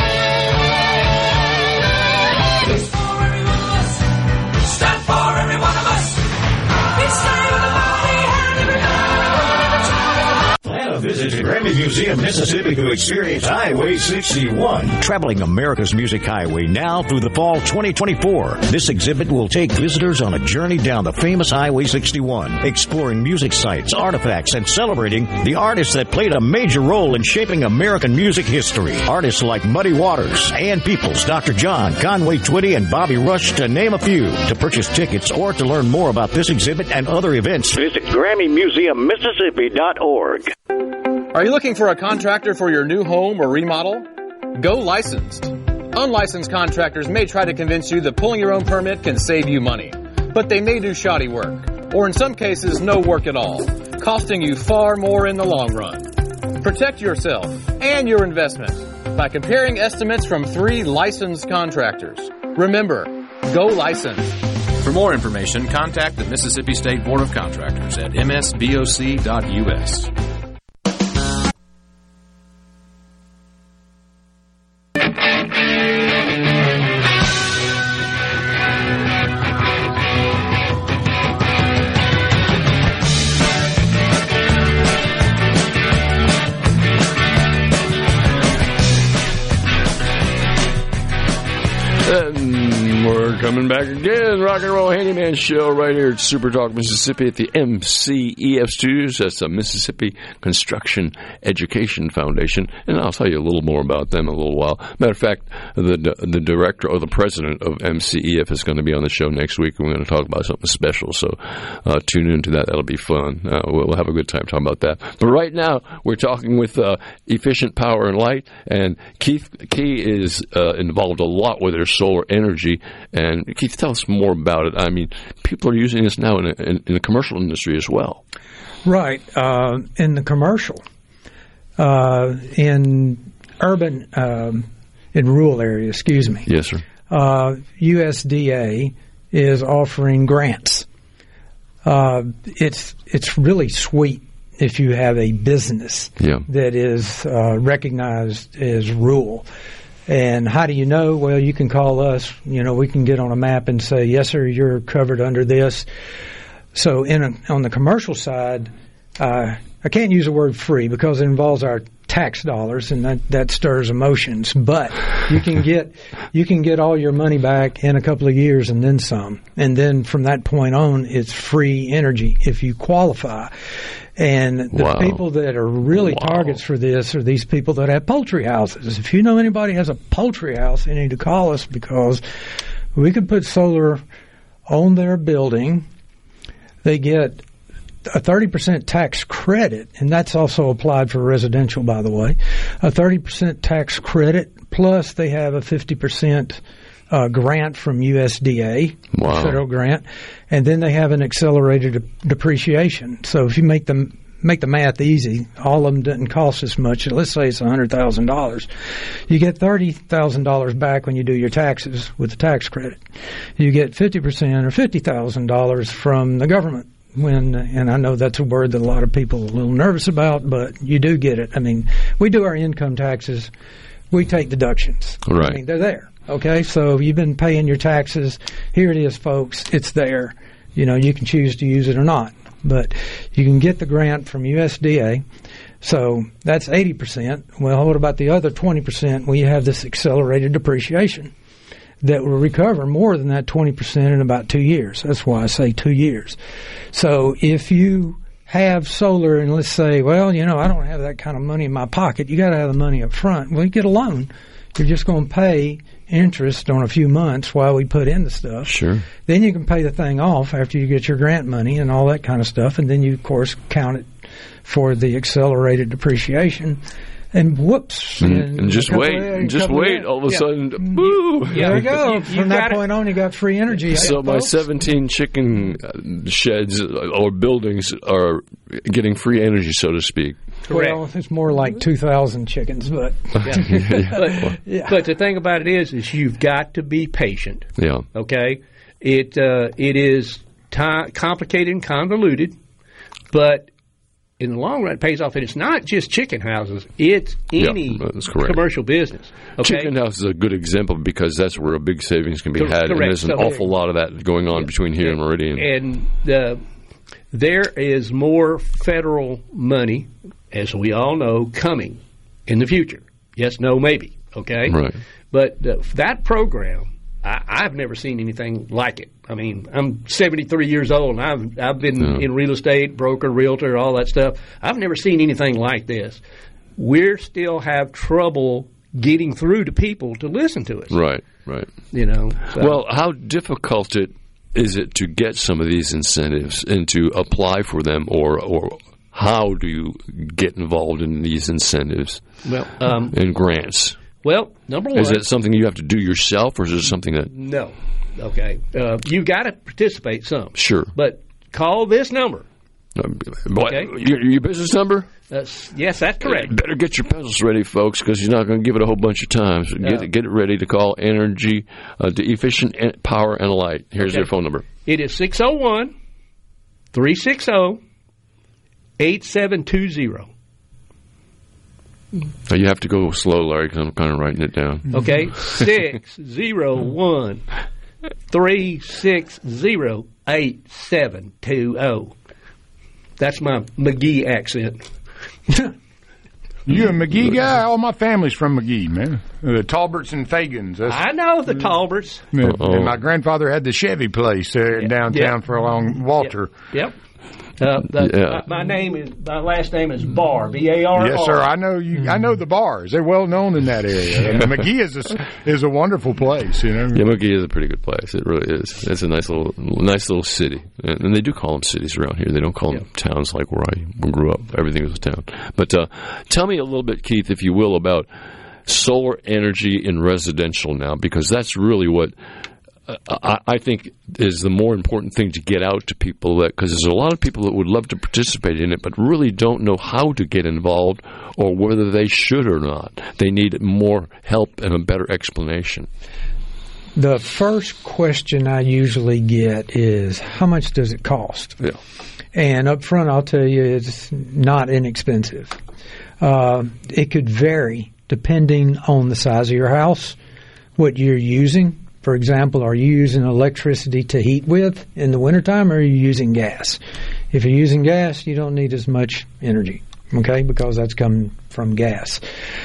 Speaker 7: He's for every one of us. Stand for every one of us. He's saved the body and every
Speaker 17: Plan a visit to Grammy Museum, Mississippi to experience Highway 61. Traveling America's Music Highway now through the fall 2024. This exhibit will take visitors on a journey down the famous Highway 61, exploring music sites, artifacts, and celebrating the artists that played a major role in shaping American music history. Artists like Muddy Waters, Ann Peoples, Dr. John, Conway Twitty, and Bobby Rush, to name a few. To purchase tickets or to learn more about this exhibit and other events, visit GrammyMuseumMississippi.org.
Speaker 11: Are you looking for a contractor for your new home or remodel? Go licensed. Unlicensed contractors may try to convince you that pulling your own permit can save you money, but they may do shoddy work, or in some cases, no work at all, costing you far more in the long run. Protect yourself and your investment by comparing estimates from 3 licensed contractors. Remember, go licensed.
Speaker 12: For more information, contact the Mississippi State Board of Contractors at msboc.us.
Speaker 2: We're coming back again. Rock and Roll Handyman Show right here at Super Talk Mississippi at the MCEF Studios. That's the Mississippi Construction Education Foundation. And I'll tell you a little more about them in a little while. Matter of fact, the director or the president of MCEF is going to be on the show next week, and we're going to talk about something special. So tune into that. That'll be fun. We'll have a good time talking about that. But right now, we're talking with Efficient Power and Light, and Keith Key is involved a lot with their solar energy. And Keith, tell us more about it. I mean, people are using this now in the commercial industry as well.
Speaker 15: Right. In the commercial, in urban, in rural areas, excuse me.
Speaker 2: Yes, sir.
Speaker 15: USDA is offering grants. It's really sweet if you have a business that is recognized as rural. And how do you know? Well, you can call us. You know, we can get on a map and say, yes, sir, you're covered under this. So on the commercial side, I can't use the word free because it involves our tax dollars, and that stirs emotions. But you can get all your money back in a couple of years and then some. And then from that point on, it's free energy if you qualify. And the people that are really targets for this are these people that have poultry houses. If you know anybody has a poultry house, they need to call us because we could put solar on their building. They get a 30% tax credit, and that's also applied for residential, by the way. A 30% tax credit, plus they have a 50% grant from USDA, federal grant, and then they have an accelerated depreciation. So if you make the math easy, all of them doesn't cost as much. Let's say it's $100,000. You get $30,000 back when you do your taxes with the tax credit. You get 50% or $50,000 from the government. And I know that's a word that a lot of people are a little nervous about, but you do get it. I mean, we do our income taxes. We take deductions.
Speaker 2: Right.
Speaker 15: I mean, they're there. Okay, so you've been paying your taxes. Here it is, folks. It's there. You know, you can choose to use it or not. But you can get the grant from USDA. So that's 80%. Well, what about the other 20%? Well, you have this accelerated depreciation that will recover more than that 20% in about 2 years. That's why I say 2 years. So if you have solar and let's say, well, you know, I don't have that kind of money in my pocket. You got to have the money up front. Well, you get a loan. You're just going to pay interest on a few months while we put in the stuff.
Speaker 2: Sure.
Speaker 15: Then you can pay the thing off after you get your grant money and all that kind of stuff. And then you, of course, count it for the accelerated depreciation. And whoops.
Speaker 2: And just wait. All of a sudden, boo.
Speaker 15: There you go. From that point on, you got free energy.
Speaker 2: So my 17 chicken sheds or buildings are getting free energy, so to speak.
Speaker 14: Correct.
Speaker 15: Well, it's more like 2,000 chickens, but
Speaker 14: but the thing about it is you've got to be patient.
Speaker 2: Yeah.
Speaker 14: Okay. It is complicated and convoluted, but in the long run, it pays off. And it's not just chicken houses; it's any commercial business. Okay?
Speaker 2: Chicken house is a good example because that's where a big savings can be had, and there's an awful lot of that going on between here and Meridian.
Speaker 14: And there is more federal money, as we all know, coming in the future. Yes, no, maybe. Okay,
Speaker 2: right.
Speaker 14: But that program, I've never seen anything like it. I mean, I'm 73 years old, and I've been in real estate, broker, realtor, all that stuff. I've never seen anything like this. We still have trouble getting through to people to listen to us.
Speaker 2: Right.
Speaker 14: You know. So.
Speaker 2: Well, how difficult is it to get some of these incentives and to apply for them, or how do you get involved in these incentives and grants?
Speaker 14: Well, number one.
Speaker 2: Is it something you have to do yourself, or is it something that...
Speaker 14: No. Okay. You got to participate some.
Speaker 2: Sure.
Speaker 14: But call this number.
Speaker 2: Okay. Your business number?
Speaker 14: Yes, that's correct.
Speaker 2: You better get your pencils ready, folks, because you're not going to give it a whole bunch of times. Get it ready to call Energy, the Efficient Power and Light. Here's their phone number.
Speaker 14: It is 601-360-8720.
Speaker 2: You have to go slow, Larry, because I'm kind of writing it down.
Speaker 14: Okay, 601-360-8720. That's my McGee accent.
Speaker 9: You a McGee guy? All my family's from McGee, man. The Talberts and Fagans.
Speaker 14: I know the Talberts.
Speaker 9: And my grandfather had the Chevy place there in downtown for a long Walter.
Speaker 14: Yep. My last name is Barr, B-A-R-R.
Speaker 9: Yes, sir. I know you. I know the bars. They're well known in that area. And McGee is a wonderful place. You know.
Speaker 2: Yeah, McGee is a pretty good place. It really is. It's a nice little city, and they do call them cities around here. They don't call them towns like where I grew up. Everything was a town. But tell me a little bit, Keith, if you will, about solar energy in residential now, because that's really what I think is the more important thing to get out to people, because there's a lot of people that would love to participate in it but really don't know how to get involved or whether they should or not. They need more help and a better explanation.
Speaker 15: The first question I usually get is, how much does it cost?
Speaker 2: Yeah.
Speaker 15: And up front, I'll tell you, it's not inexpensive. It could vary depending on the size of your house, what you're using. For example, are you using electricity to heat with in the wintertime, or are you using gas? If you're using gas, you don't need as much energy, okay, because that's coming from gas.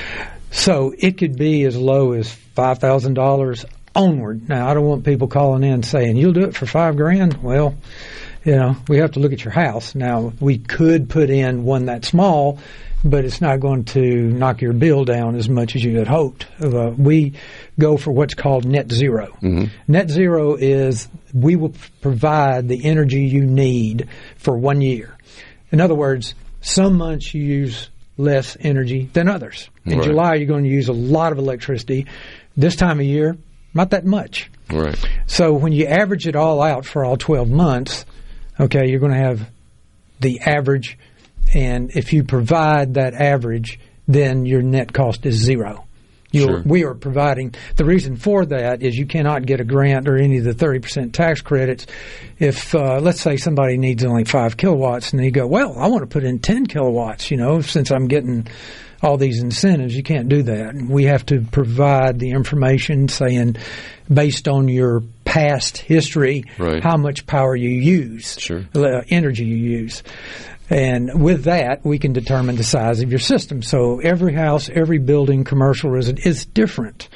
Speaker 15: So it could be as low as $5,000 onward. Now, I don't want people calling in saying, you'll do it for $5,000. Well, you know, we have to look at your house. Now, we could put in one that small, but it's not going to knock your bill down as much as you had hoped. We go for what's called net zero. Mm-hmm. Net zero is we will provide the energy you need for 1 year. In other words, some months you use less energy than others. In July, you're going to use a lot of electricity. This time of year, not that much.
Speaker 2: Right.
Speaker 15: So when you average it all out for all 12 months, okay, you're going to have the average. And if you provide that average, then your net cost is zero.
Speaker 2: Sure.
Speaker 15: We are providing. The reason for that is you cannot get a grant or any of the 30% tax credits if, let's say, somebody needs only 5 kilowatts, and they go, well, I want to put in 10 kilowatts, you know, since I'm getting all these incentives. You can't do that. We have to provide the information saying, based on your past history, how much power you use, energy you use. And with that, we can determine the size of your system. So every house, every building, commercial, resident, is different.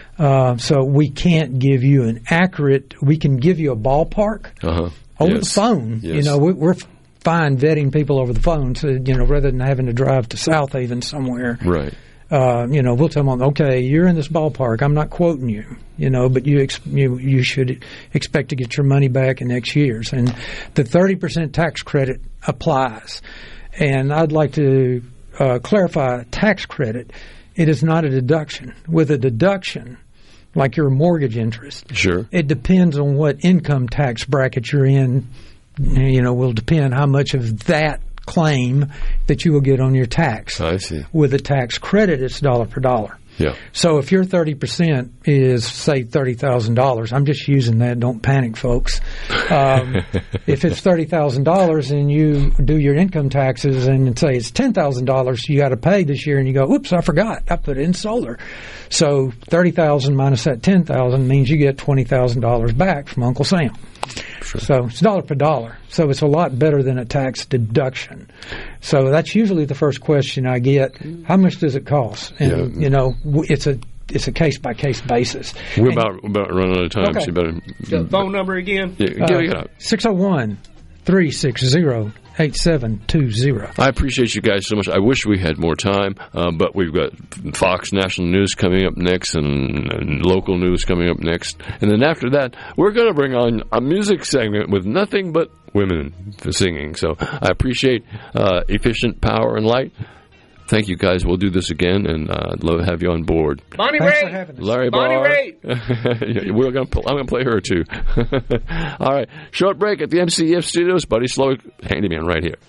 Speaker 15: So we can't give you an accurate, we can give you a ballpark over the phone.
Speaker 2: Yes.
Speaker 15: You know, we're fine vetting people over the phone, so, you know, rather than having to drive to South Haven somewhere.
Speaker 2: Right.
Speaker 15: You know, we'll tell them, okay, you're in this ballpark. I'm not quoting you, you know, but you should expect to get your money back in next year's. And the 30% tax credit applies. And I'd like to clarify tax credit. It is not a deduction. With a deduction, like your mortgage interest,
Speaker 2: sure,
Speaker 15: it depends on what income tax bracket you're in. Will depend how much of that claim that you will get on your tax.
Speaker 2: I see. With
Speaker 15: a tax credit, it's dollar per dollar.
Speaker 2: Yeah.
Speaker 15: So if your 30% is, say, $30,000, I'm just using that. Don't panic, folks. If it's $30,000 and you do your income taxes and say it's $10,000 you got to pay this year, and you go, "Oops, I forgot. I put it in solar." So $30,000 minus that $10,000 means you get $20,000 back from Uncle Sam.
Speaker 2: Sure.
Speaker 15: So it's dollar per dollar. So it's a lot better than a tax deduction. So that's usually the first question I get. How much does it cost? And it's a case by case basis.
Speaker 2: We're about running out of time.
Speaker 15: Okay.
Speaker 2: So you better
Speaker 14: the phone number again.
Speaker 2: Yeah, give it up.
Speaker 15: 601-360-8720.
Speaker 2: I appreciate you guys so much. I wish we had more time, but we've got Fox National News coming up next and local news coming up next. And then after that, we're going to bring on a music segment with nothing but women singing. So I appreciate Efficient Power and Light. Thank you, guys. We'll do this again, and I'd love to have you on board.
Speaker 14: Bonnie Ray.
Speaker 2: Larry
Speaker 14: Bonnie
Speaker 2: Barr.
Speaker 14: Ray.
Speaker 2: I'm going to play her, too. All right. Short break at the MCEF Studios. Buddy Slowick, handyman right here.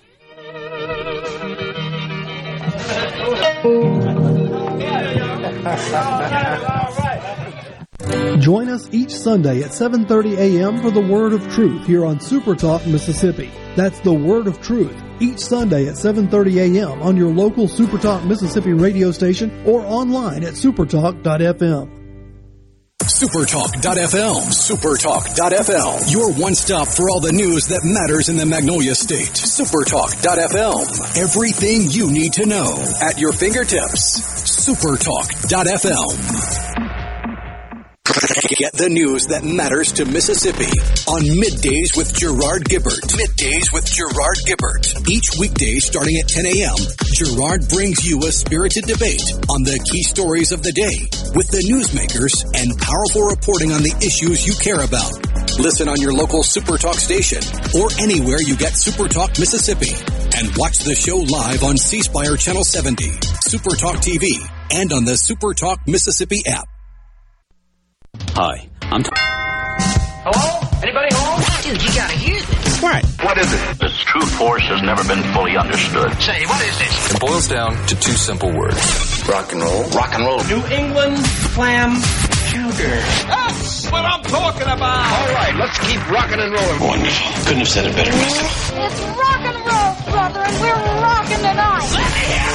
Speaker 18: Join us each Sunday at 7:30 a.m. for the Word of Truth here on Super Talk Mississippi. That's the Word of Truth each Sunday at 7:30 a.m. on your local Super Talk Mississippi radio station or online at supertalk.fm.
Speaker 1: Supertalk.fm. Supertalk.fm. Your one stop for all the news that matters in the Magnolia State. Supertalk.fm. Everything you need to know at your fingertips. Supertalk.fm. Get the news that matters to Mississippi on Middays with Gerard Gibbert. Middays with Gerard Gibbert. Each weekday starting at 10 a.m., Gerard brings you a spirited debate on the key stories of the day with the newsmakers and powerful reporting on the issues you care about. Listen on your local Supertalk station or anywhere you get Supertalk Mississippi. And watch the show live on C Spire Channel 70, Supertalk TV, and on the Supertalk Mississippi app.
Speaker 6: Hi, I'm...
Speaker 4: Hello? Anybody home? Dude, you gotta hear this.
Speaker 5: What is it?
Speaker 6: This true force has never been fully understood.
Speaker 4: Say, what is this?
Speaker 1: It boils down to two simple words.
Speaker 5: Rock and roll.
Speaker 6: Rock and roll.
Speaker 3: New England clam chowder.
Speaker 5: That's what I'm talking about. All right, let's keep rocking and rolling.
Speaker 6: Wonderful. Couldn't have said it better myself.
Speaker 8: It's rock and roll, brother, and we're rocking tonight.
Speaker 7: Let me hear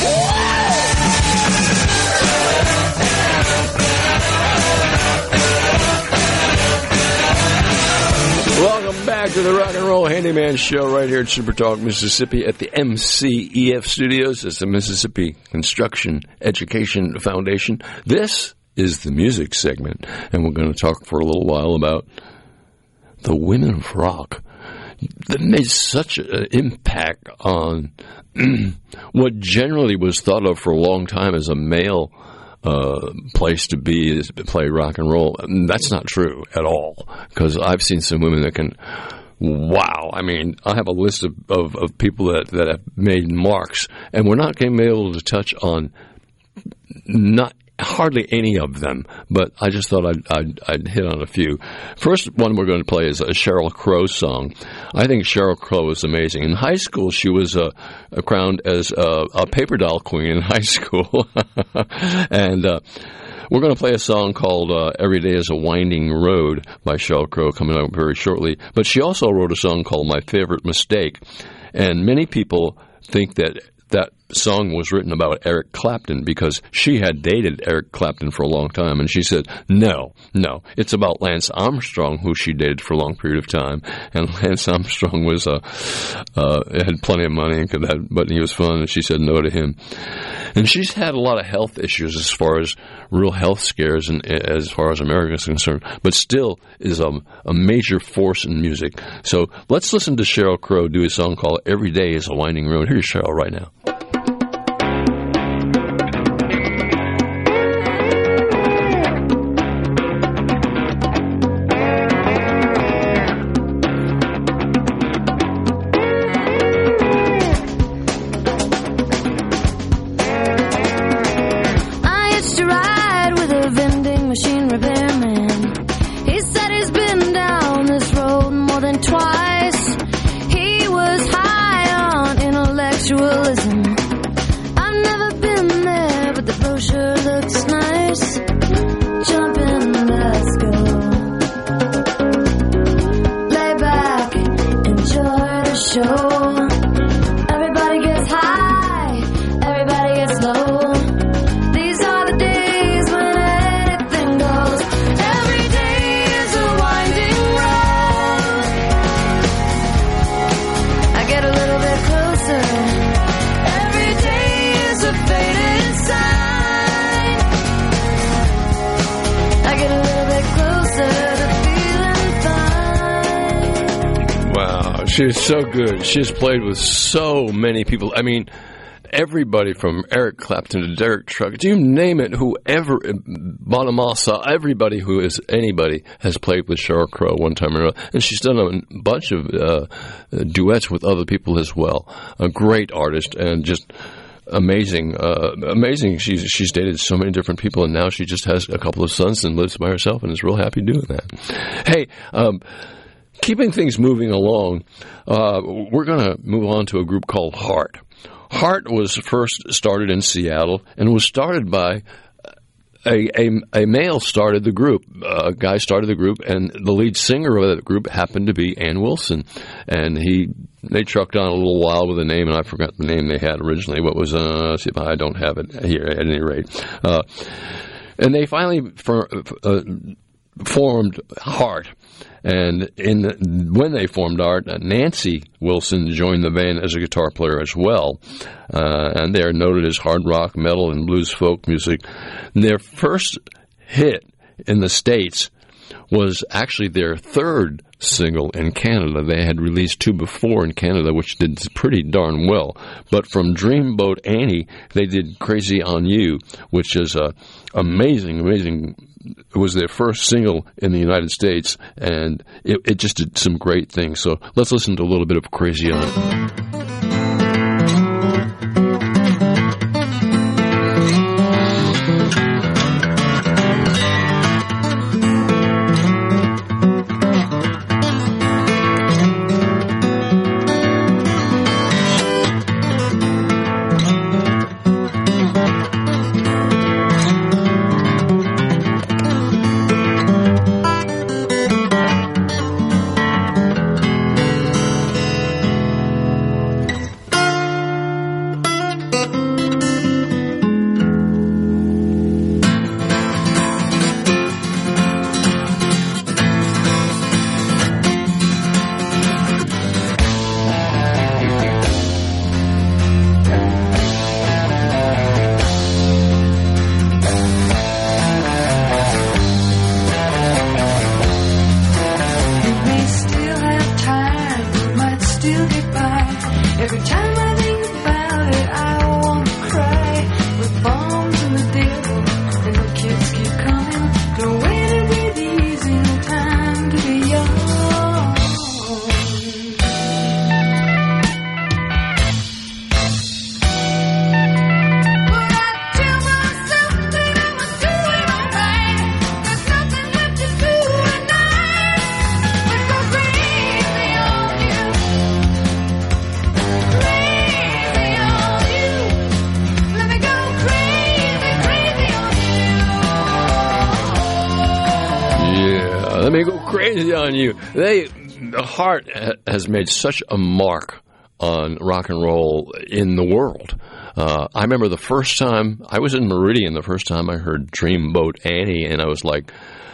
Speaker 2: Welcome back to the Rock and Roll Handyman Show right here at Super Talk, Mississippi at the MCEF Studios. It's the Mississippi Construction Education Foundation. This is the music segment, and we're going to talk for a little while about the women of rock that made such an impact on what generally was thought of for a long time as a male place to be is to play rock and roll. That's not true at all, because I've seen some women that can, wow. I mean, I have a list of people that have made marks, and we're not going to be able to touch on hardly any of them, but I just thought I'd hit on a few. First one we're going to play is a Sheryl Crow song. I think Sheryl Crow is amazing. In high school, she was crowned as a paper doll queen in high school. And we're going to play a song called Every Day is a Winding Road by Sheryl Crow coming up very shortly. But she also wrote a song called My Favorite Mistake. And many people think that song was written about Eric Clapton because she had dated Eric Clapton for a long time, and she said, no, it's about Lance Armstrong, who she dated for a long period of time, and Lance Armstrong was had plenty of money and but he was fun, and she said no to him. And she's had a lot of health issues as far as real health scares and as far as America is concerned, but still is a major force in music. So let's listen to Sheryl Crow do a song called Every Day is a Winding Road. Here's Sheryl right now.
Speaker 7: show. Everybody gets high, everybody gets low. These are the days when anything goes. Every day is a winding road. I get a little bit closer. Every day is a faded sign. I get a little bit closer to feeling fine.
Speaker 2: Wow, she's so good. She's played with so many people. I mean, everybody from Eric Clapton to Derek Trucks, you name it, whoever, Bonamassa, everybody who is anybody has played with Sheryl Crow one time or another. And she's done a bunch of duets with other people as well. A great artist and just amazing. Amazing. She's dated so many different people, and now she just has a couple of sons and lives by herself and is real happy doing that. Hey, keeping things moving along, we're going to move on to a group called Heart. Heart was first started in Seattle and was started by a male started the group. A guy started the group, and the lead singer of that group happened to be Ann Wilson. And they trucked on a little while with a name, and I forgot the name they had originally. What was, see if I don't have it here at any rate. And they finally formed Heart. And when they formed Heart, Nancy Wilson joined the band as a guitar player as well. And they are noted as hard rock, metal, and blues folk music. Their first hit in the States was actually their third single in Canada. They had released two before in Canada, which did pretty darn well. But from Dreamboat Annie, they did Crazy on You, which is amazing. It was their first single in the United States, and it just did some great things. So let's listen to a little bit of Crazy on It. On you. Heart has made such a mark on rock and roll in the world. I remember the first time I was in Meridian, the first time I heard Dreamboat Annie, and I was like,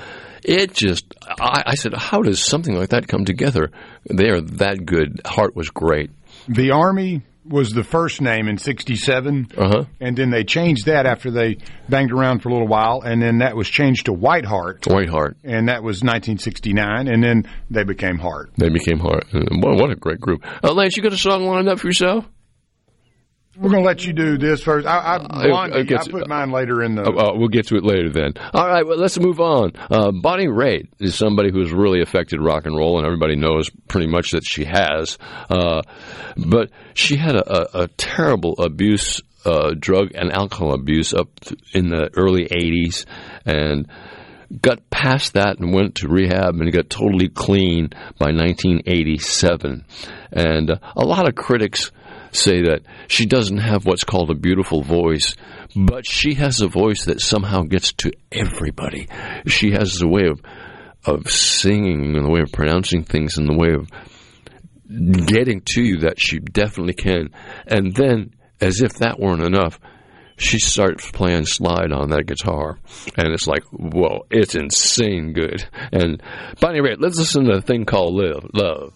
Speaker 2: I said, how does something like that come together? They are that good. Heart was great.
Speaker 9: The Army was the first name in 1967, and then they changed that after they banged around for a little while, and then that was changed to Whiteheart. And that was 1969, and then they became Heart.
Speaker 2: What a great group. Lance, you got a song lined up for yourself?
Speaker 9: We're going to let you do this first. I put mine later in the...
Speaker 2: we'll get to it later then. All right, well, let's move on. Bonnie Raitt is somebody who has really affected rock and roll, and everybody knows pretty much that she has. But she had a terrible abuse, drug and alcohol abuse up in the early 80s, and got past that and went to rehab and got totally clean by 1987. And a lot of critics say that she doesn't have what's called a beautiful voice, but she has a voice that somehow gets to everybody. She has a way of singing and the way of pronouncing things and the way of getting to you that she definitely can. And then, as if that weren't enough, she starts playing slide on that guitar. And it's like, whoa, it's insane good. And Bonnie Raitt, let's listen to a thing called Love.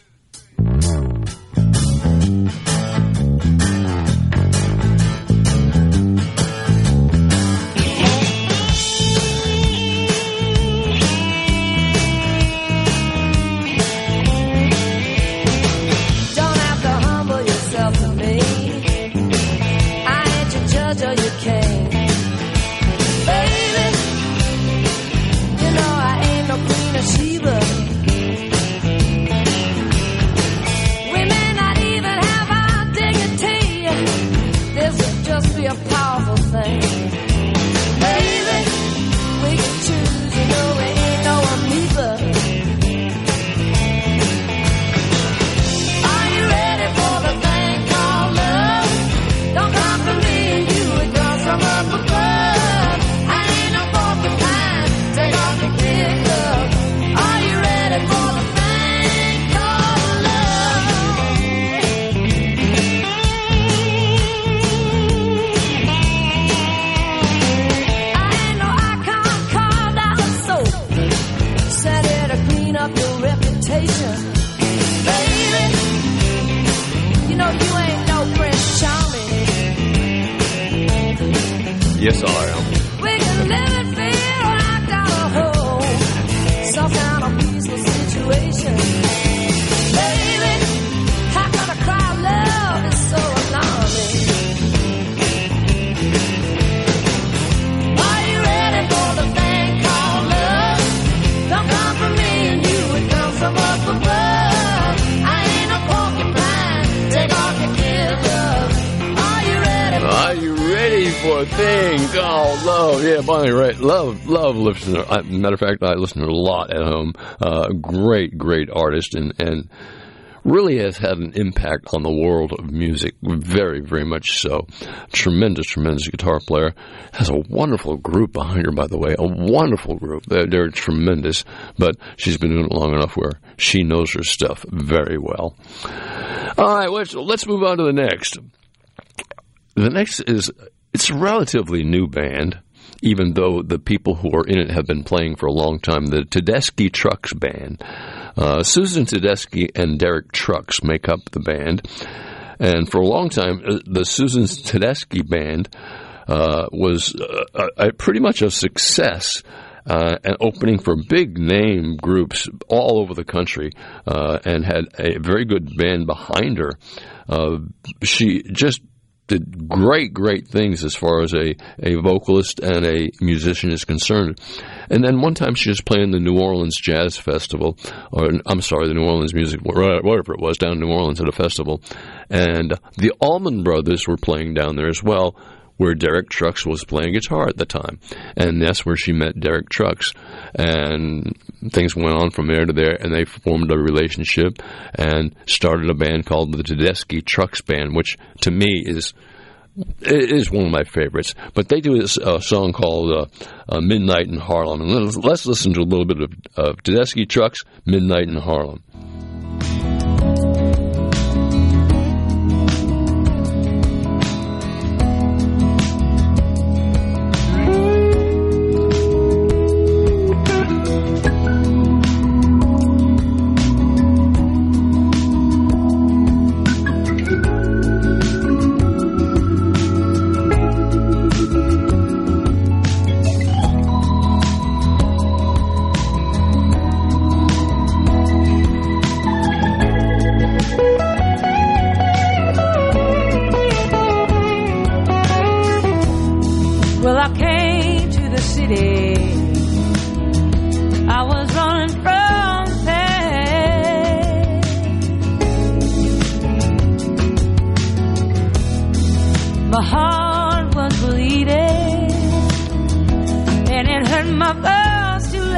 Speaker 2: Yes, I am.
Speaker 7: We can live and feel like our home. Some kind of peaceful situation. Baby, how can I cry? Love is so alarming. Are you ready for the thing called love? Don't come from me and you, it comes from up above. I ain't no porcupine, take off your kid glove. Are you ready for
Speaker 2: Are you ready for a thing called love? Yeah, Bonnie Raitt. Love listener. Matter of fact, I listen to her a lot at home. Great artist, and really has had an impact on the world of music. Very, very much so. Tremendous guitar player. Has a wonderful group behind her, by the way. A wonderful group. They're tremendous, but she's been doing it long enough where she knows her stuff very well. All right, let's move on to the next. The next it's a relatively new band, even though the people who are in it have been playing for a long time. The Tedeschi Trucks Band. Susan Tedeschi and Derek Trucks make up the band. And for a long time, the Susan Tedeschi Band was pretty much a success. And opening for big name groups all over the country, and had a very good band behind her. She just did great things as far as a vocalist and a musician is concerned. And then one time she was playing the New Orleans Jazz Festival, the New Orleans Music, whatever it was, down in New Orleans at a festival. And the Allman Brothers were playing down there as well, where Derek Trucks was playing guitar at the time. And that's where she met Derek Trucks. And things went on from there to there, and they formed a relationship and started a band called the Tedeschi Trucks Band, which to me is one of my favorites. But they do a song called Midnight in Harlem. And let's listen to a little bit of Tedeschi Trucks, Midnight in Harlem.
Speaker 7: My heart was bleeding, and it hurt my bones to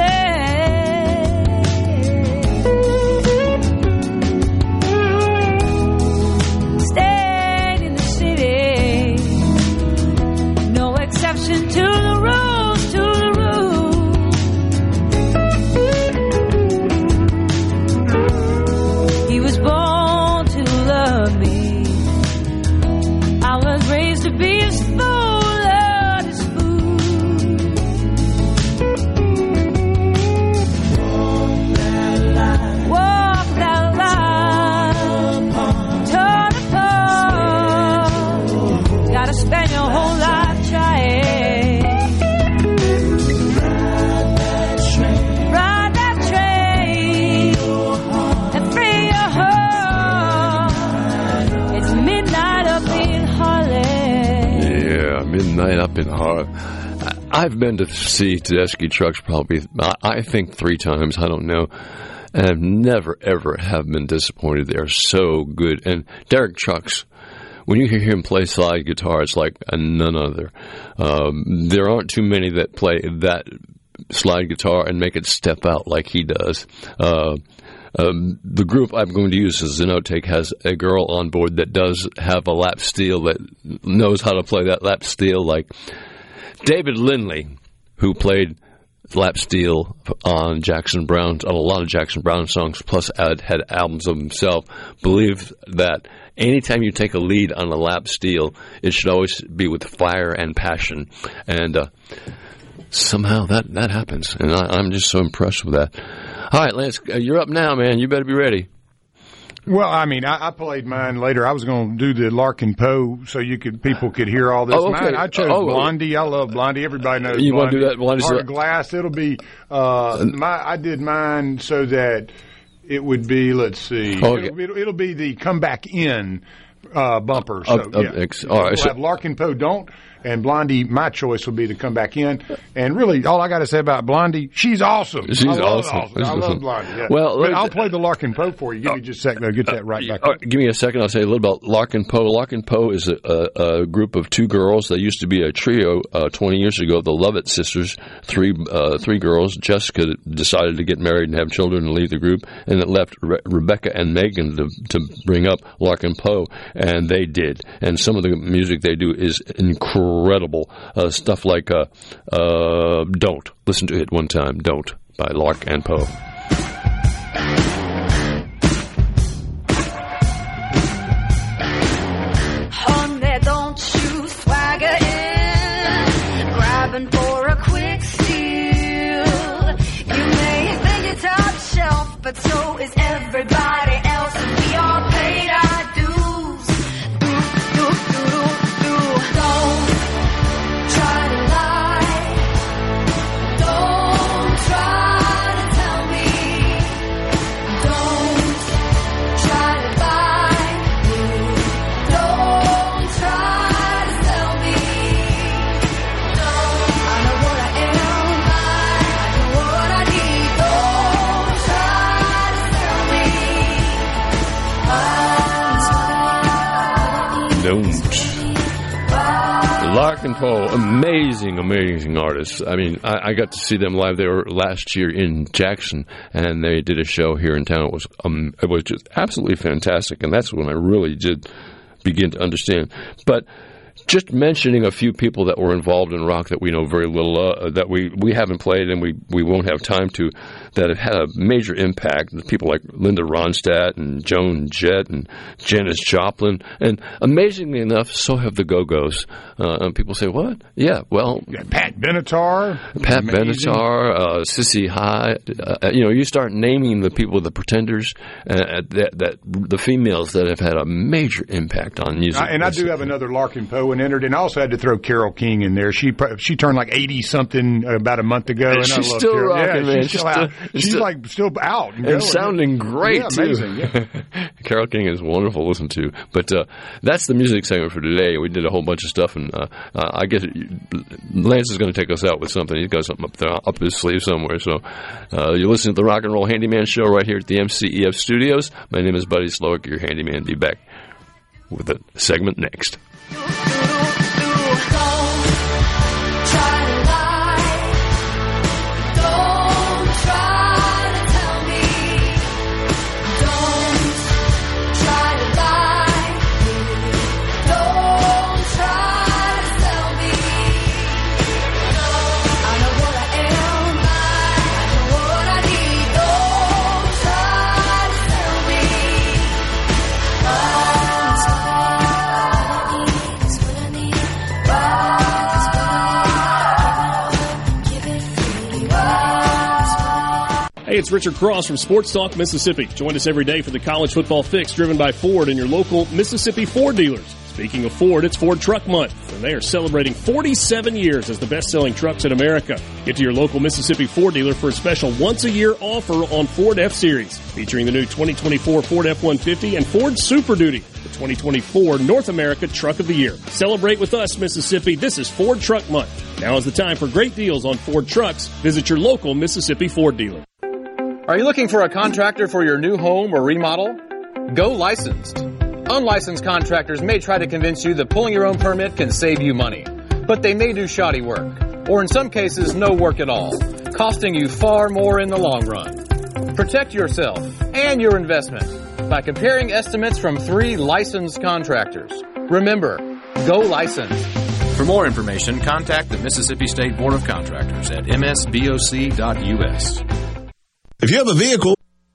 Speaker 7: stayed in the city, no exception to the rules, He was born
Speaker 2: midnight up in Harlem. I've been to see Tedeschi Trucks probably, I think 3 times. I don't know. And I've never, ever have been disappointed. They're so good. And Derek Trucks, when you hear him play slide guitar, it's like none other. There aren't too many that play that slide guitar and make it step out like he does. The group I'm going to use as an outtake has a girl on board that does have a lap steel, that knows how to play that lap steel, like David Lindley, who played lap steel on a lot of Jackson Browne songs, plus had albums of himself, believed that anytime you take a lead on a lap steel, it should always be with fire and passion. And somehow that happens, and I'm just so impressed with that. All right, Lance, you're up now, man. You better be ready.
Speaker 9: Well, I mean, I played mine later. I was going to do the Larkin Poe so people could hear all this.
Speaker 2: Oh, okay.
Speaker 9: Mine, I chose Blondie. I love Blondie. Everybody knows
Speaker 2: you
Speaker 9: Blondie.
Speaker 2: Want to do that? Blondie's
Speaker 9: Heart of Glass. It'll be I did mine so that it would be, let's see, it'll be the Come Back In bumper. So,
Speaker 2: all right,
Speaker 9: we'll have Larkin Poe Don't, and Blondie, my choice will be to Come Back In. And really, all I got to say about Blondie, she's awesome.
Speaker 2: She's awesome.
Speaker 9: I love Blondie. Yeah.
Speaker 2: Well,
Speaker 9: but I'll play the Larkin Poe for you. Give me just a second. I'll get that right back.
Speaker 2: Give me a second. I'll say a little about Larkin Poe. Larkin Poe is a group of 2 girls. They used to be a trio 20 years ago, the Lovett sisters, 3 girls. Jessica decided to get married and have children and leave the group, and it left Rebecca and Megan to bring up Larkin Poe, and they did. And some of the music they do is incredible. Stuff like Don't. Listen to it one time. Don't, by Larkin Poe.
Speaker 7: Honey, don't you swagger in, grabbing for a quick steal. You may think you're top shelf, but so is everybody else, and we all paid our dues.
Speaker 2: Larkin Poe, amazing artists. I mean, I got to see them live. They were last year in Jackson, and they did a show here in town. It was just absolutely fantastic, and that's when I really did begin to understand. But just mentioning a few people that were involved in rock that we know very little, that we haven't played and we won't have time to, that have had a major impact. People like Linda Ronstadt and Joan Jett and Janis Joplin. And amazingly enough, so have the Go-Go's. And people say, what? Yeah, well...
Speaker 9: Pat Benatar.
Speaker 2: Sissy High. You start naming the people, the Pretenders, that the females that have had a major impact on music.
Speaker 9: And I do have another Larkin Poe and entered, and I also had to throw Carole King in there. She turned like 80-something about a month ago. And
Speaker 2: she's still rocking, man.
Speaker 9: She's like still out.
Speaker 2: And sounding great,
Speaker 9: too. Amazing, yeah.
Speaker 2: Carole King is wonderful to listen to. But that's the music segment for today. We did a whole bunch of stuff, and I guess Lance is going to take us out with something. He's got something up his sleeve somewhere. So you're listening to the Rock and Roll Handyman Show right here at the MCEF Studios. My name is Buddy Slowick, your handyman. Be back with a segment next.
Speaker 19: Hey, it's Richard Cross from Sports Talk Mississippi. Join us every day for the College Football Fix driven by Ford and your local Mississippi Ford dealers. Speaking of Ford, it's Ford Truck Month, and they are celebrating 47 years as the best-selling trucks in America. Get to your local Mississippi Ford dealer for a special once-a-year offer on Ford F-Series, featuring the new 2024 Ford F-150 and Ford Super Duty. The 2024 North America Truck of the Year. Celebrate with us, Mississippi. This is Ford Truck Month. Now is the time for great deals on Ford trucks. Visit your local Mississippi Ford dealer.
Speaker 11: Are you looking for a contractor for your new home or remodel? Go licensed. Unlicensed contractors may try to convince you that pulling your own permit can save you money, but they may do shoddy work, or in some cases, no work at all, costing you far more in the long run. Protect yourself and your investment by comparing estimates from 3 licensed contractors. Remember, go licensed.
Speaker 12: For more information, contact the Mississippi State Board of Contractors at msboc.us.
Speaker 20: If you have a vehicle,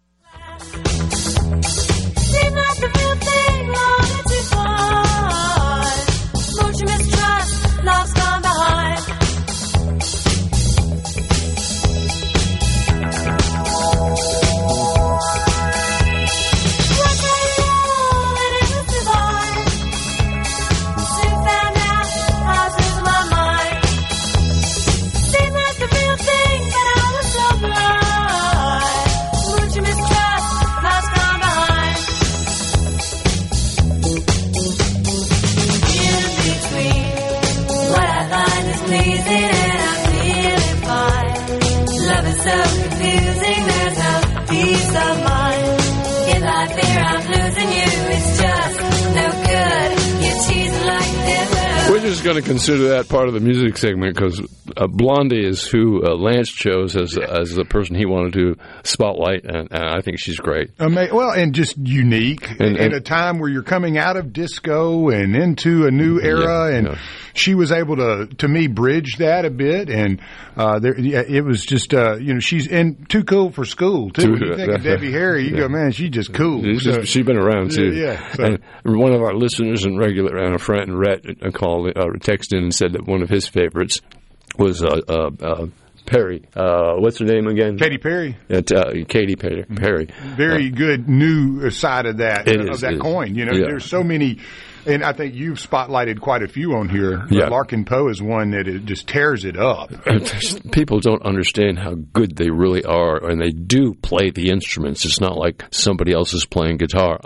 Speaker 2: we're just going to consider that part of the music segment because Blondie is who Lance chose as the person he wanted to spotlight, and I think she's great.
Speaker 9: Well, and just unique in a time where you're coming out of disco and into a new era, she was able to me, bridge that a bit, and it was just, she's Too Cool for School, too. When you think of Debbie Harry, you go, man, she's just cool.
Speaker 2: She's been around, too.
Speaker 9: Yeah. So.
Speaker 2: And one of our listeners and a friend, Rhett, texted in and said that one of his favorites was Perry. What's her name again?
Speaker 9: Katy Perry.
Speaker 2: Katy Perry.
Speaker 9: Very good new side of that
Speaker 2: that
Speaker 9: coin. There's so many, and I think you've spotlighted quite a few on here.
Speaker 2: Yeah.
Speaker 9: Larkin Poe is one that it just tears it up.
Speaker 2: People don't understand how good they really are, and they do play the instruments. It's not like somebody else is playing guitar.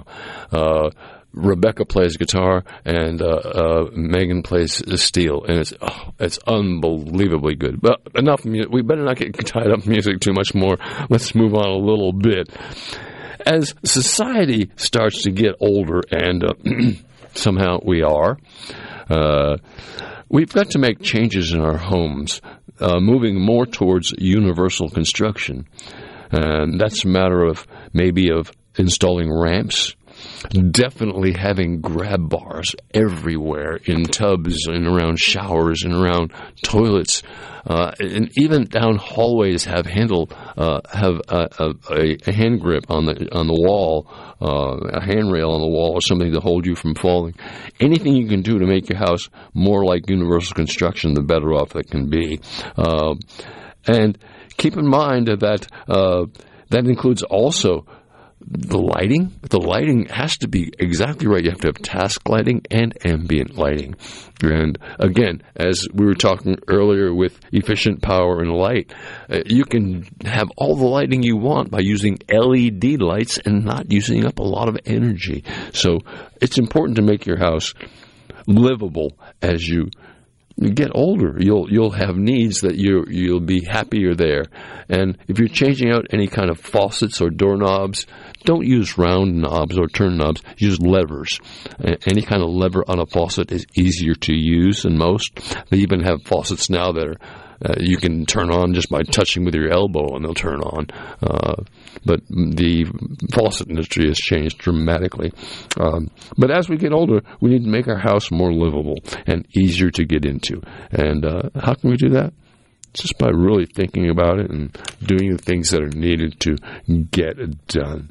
Speaker 2: Rebecca plays guitar, and Megan plays steel, and it's unbelievably good. But enough music. We better not get tied up in music too much more. Let's move on a little bit. As society starts to get older, and somehow we are, we've got to make changes in our homes, moving more towards universal construction. And that's a matter of installing ramps, definitely having grab bars everywhere in tubs and around showers and around toilets, and even down hallways have a hand grip on the wall, a handrail on the wall, or something to hold you from falling. Anything you can do to make your house more like universal construction, the better off it can be. And keep in mind that that includes also the lighting. The lighting has to be exactly right. You have to have task lighting and ambient lighting. And again, as we were talking earlier with efficient power and light, you can have all the lighting you want by using LED lights and not using up a lot of energy. So it's important to make your house livable as you get older. You'll have needs that you'll be happier there. And if you're changing out any kind of faucets or doorknobs, don't use round knobs or turn knobs. Use levers. Any kind of lever on a faucet is easier to use than most. They even have faucets now that are you can turn on just by touching with your elbow and they'll turn on. But the faucet industry has changed dramatically. But as we get older, we need to make our house more livable and easier to get into. And how can we do that? Just by really thinking about it and doing the things that are needed to get it done.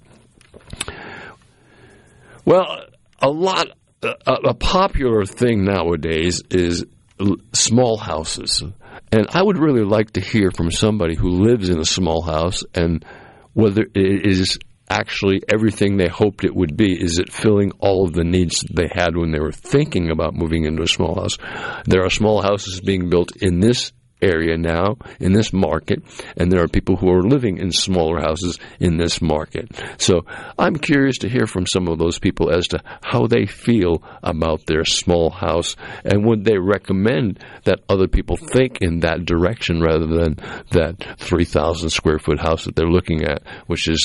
Speaker 2: Well, a popular thing nowadays is small houses. And I would really like to hear from somebody who lives in a small house and whether it is actually everything they hoped it would be. Is it filling all of the needs they had when they were thinking about moving into a small house? There are small houses being built in this area now in this market, and there are people who are living in smaller houses in this market. So I'm curious to hear from some of those people as to how they feel about their small house, and would they recommend that other people think in that direction rather than that 3,000 square foot house that they're looking at, which is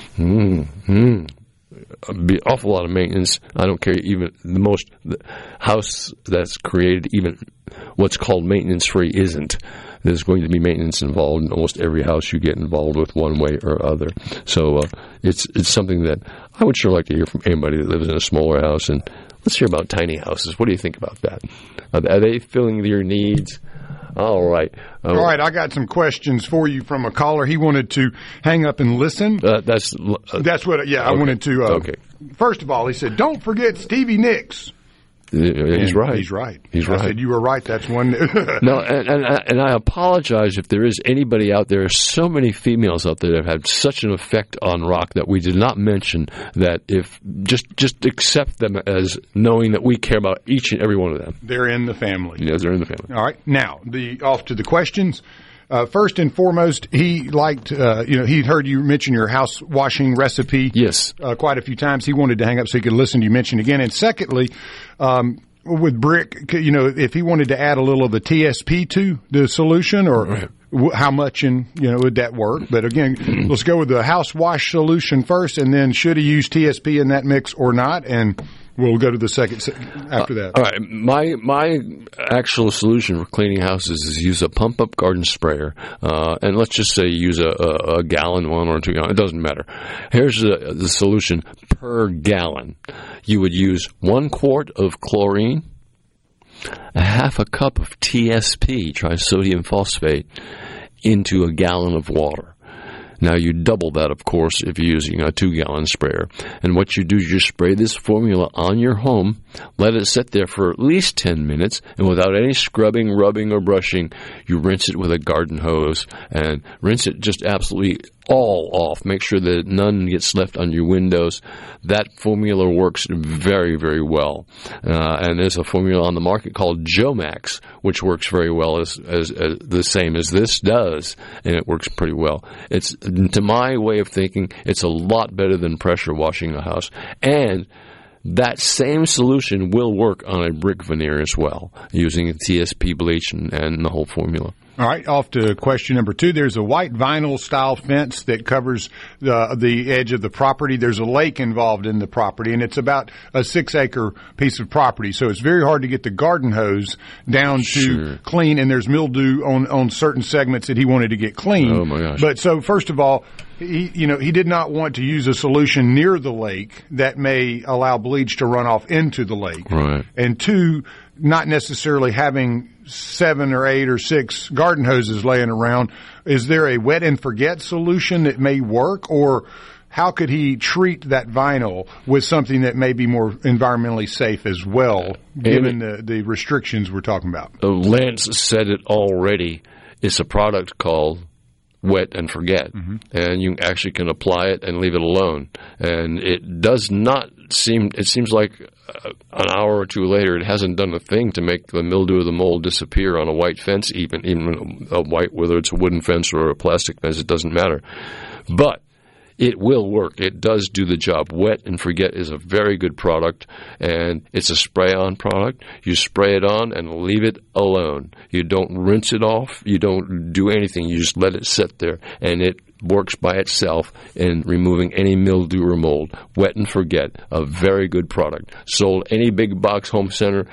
Speaker 2: be an awful lot of maintenance. I don't care, even the house that's created, even what's called maintenance free isn't. There's going to be maintenance involved in almost every house you get involved with one way or other. So it's something that I would sure like to hear from anybody that lives in a smaller house. And let's hear about tiny houses. What do you think about that? Are they filling your needs? All right.
Speaker 9: All right, I got some questions for you from a caller. He wanted to hang up and listen.
Speaker 2: That's what,
Speaker 9: okay. I wanted to.
Speaker 2: Okay.
Speaker 9: First of all, he said, don't forget Stevie Nicks.
Speaker 2: He's right.
Speaker 9: He's right.
Speaker 2: I
Speaker 9: said, you were right. That's one.
Speaker 2: No, and I apologize if there is anybody out there, so many females out there that have had such an effect on rock that we did not mention, that if just accept them as knowing that we care about each and every one of them.
Speaker 9: They're in the family.
Speaker 2: Yes, they're in the family.
Speaker 9: All right. Now, off to the questions. First and foremost, he liked, he'd heard you mention your house washing recipe.
Speaker 2: Yes.
Speaker 9: Quite a few times. He wanted to hang up so he could listen to you mention again. And secondly, with brick, if he wanted to add a little of the TSP to the solution, or how much, would that work? But again, let's go with the house wash solution first, and then should he use TSP in that mix or not? And we'll go to the second after that.
Speaker 2: All right. My actual solution for cleaning houses is use a pump-up garden sprayer. And let's just say use a gallon one or 2 gallons. It doesn't matter. Here's the solution per gallon. You would use 1 quart of chlorine, a half a cup of TSP, trisodium phosphate, into a gallon of water. Now, you double that, of course, if you're using a 2-gallon sprayer. And what you do is you spray this formula on your home, let it sit there for at least 10 minutes, and without any scrubbing, rubbing, or brushing, you rinse it with a garden hose and rinse it just absolutely all off. Make sure that none gets left on your windows. That formula works very, very well. And there's a formula on the market called Jomax, which works very well as the same as this does, and it works pretty well. It's, to my way of thinking, it's a lot better than pressure washing a house. And that same solution will work on a brick veneer as well, using TSP bleach and the whole formula.
Speaker 9: All right, off to question number 2. There's a white vinyl style fence that covers the edge of the property. There's a lake involved in the property, and it's about a 6-acre piece of property. So it's very hard to get the garden hose down to clean, and there's mildew on certain segments that he wanted to get clean.
Speaker 2: Oh, my gosh.
Speaker 9: But so first of all, he did not want to use a solution near the lake that may allow bleach to run off into the lake.
Speaker 2: Right.
Speaker 9: And 2, not necessarily having 7 or 8 or 6 garden hoses laying around. Is there a wet and forget solution that may work, or how could he treat that vinyl with something that may be more environmentally safe as well, given the restrictions we're talking about?
Speaker 2: Lance said it already. It's a product called Wet and Forget, and you actually can apply it and leave it alone. And it does not seem, it seems like an hour or 2 later, it hasn't done a thing to make the mildew or the mold disappear on a white fence, even a white, whether it's a wooden fence or a plastic fence, it doesn't matter. But it will work. It does do the job. Wet and Forget is a very good product, and it's a spray-on product. You spray it on and leave it alone. You don't rinse it off. You don't do anything. You just let it sit there, and it works by itself in removing any mildew or mold. Wet and Forget, a very good product. Sold any big box home center.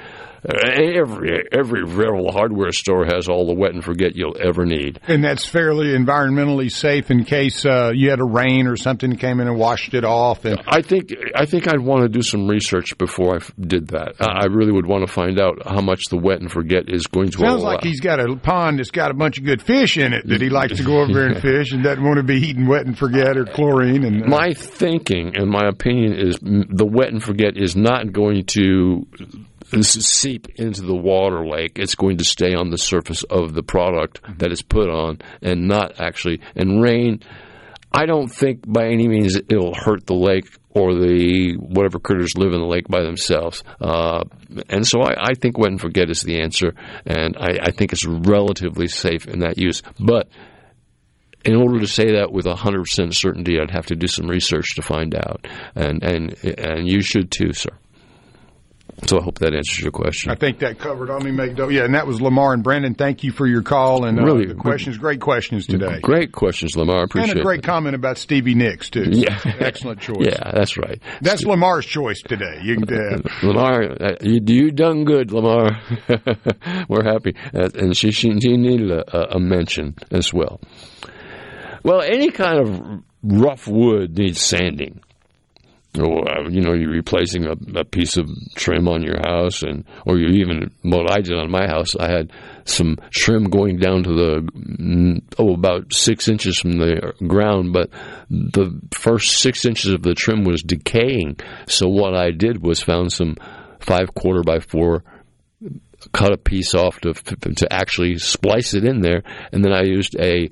Speaker 2: Every real hardware store has all the Wet and Forget you'll ever need.
Speaker 9: And that's fairly environmentally safe in case you had a rain or something came in and washed it off. And
Speaker 2: I think I'd want to do some research before I did that. I really would want to find out how much the Wet and Forget is going to allow.
Speaker 9: Sounds like he's got a pond that's got a bunch of good fish in it that he likes to go over there and fish, and doesn't want to be eating Wet and Forget or chlorine. And
Speaker 2: my thinking and my opinion is the Wet and Forget is not going to seep into the water lake. It's going to stay on the surface of the product that is put on, and not actually. And rain, I don't think by any means it'll hurt the lake or the whatever critters live in the lake by themselves. And so I think wet and forget is the answer, and I think it's relatively safe in that use. But in order to say that with 100% certainty, I'd have to do some research to find out, and you should too, sir. So I hope that answers your question.
Speaker 9: I think that covered all me make dough. Yeah, and that was Lamar and Brandon. Thank you for your call and
Speaker 2: really,
Speaker 9: the questions. Great questions today.
Speaker 2: Great questions, Lamar. I appreciate it.
Speaker 9: And a great comment about Stevie Nicks, too.
Speaker 2: Yeah.
Speaker 9: Excellent choice.
Speaker 2: Yeah, that's right.
Speaker 9: That's Lamar's choice today. You can,
Speaker 2: Lamar, you done good, Lamar. We're happy. And she needed a mention as well. Well, any kind of rough wood needs sanding. Or, you're replacing a piece of trim on your house, or you even, what I did on my house, I had some trim going down to about 6 inches from the ground, but the first 6 inches of the trim was decaying. So what I did was found some 5/4 by 4, cut a piece off to actually splice it in there, and then I used a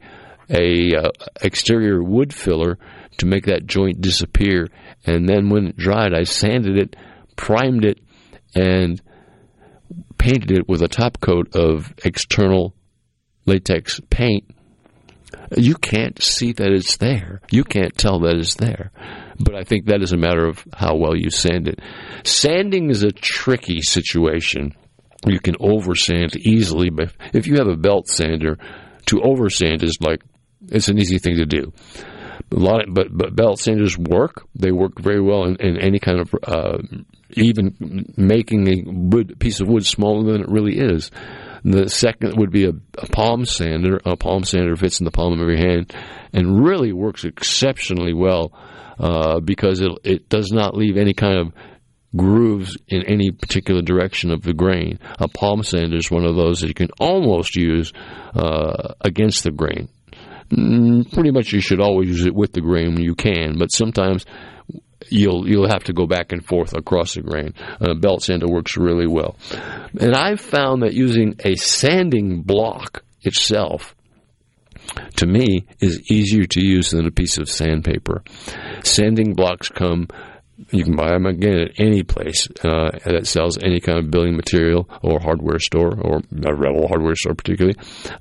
Speaker 2: exterior wood filler to make that joint disappear. And then when it dried, I sanded it, primed it, and painted it with a top coat of external latex paint. You can't see that it's there. You can't tell that it's there. But I think that is a matter of how well you sand it. Sanding is a tricky situation. You can oversand easily, but if you have a belt sander, to oversand is it's an easy thing to do. But belt sanders work. They work very well in any kind of even making a piece of wood smaller than it really is. The second would be a palm sander. A palm sander fits in the palm of your hand and really works exceptionally well because it does not leave any kind of grooves in any particular direction of the grain. A palm sander is one of those that you can almost use against the grain. Pretty much you should always use it with the grain when you can, but sometimes you'll have to go back and forth across the grain. Belt sander works really well. And I've found that using a sanding block itself, to me, is easier to use than a piece of sandpaper. Sanding blocks you can buy them again at any place that sells any kind of building material or hardware store, or a Rebel hardware store particularly.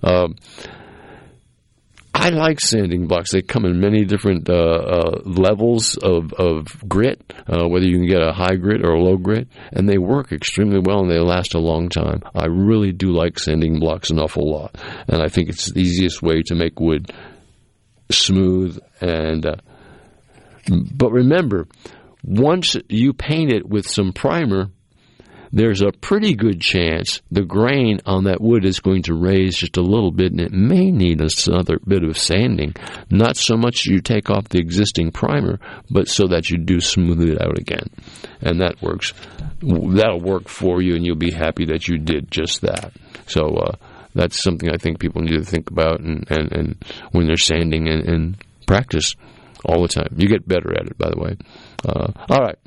Speaker 2: I like sanding blocks. They come in many different levels of grit, whether you can get a high grit or a low grit, and they work extremely well and they last a long time. I really do like sanding blocks an awful lot, and I think it's the easiest way to make wood smooth. But remember, once you paint it with some primer, there's a pretty good chance the grain on that wood is going to raise just a little bit, and it may need another bit of sanding. Not so much you take off the existing primer, but so that you do smooth it out again. And that works. That'll work for you, and you'll be happy that you did just that. So that's something I think people need to think about and when they're sanding and practice all the time. You get better at it, by the way. All right.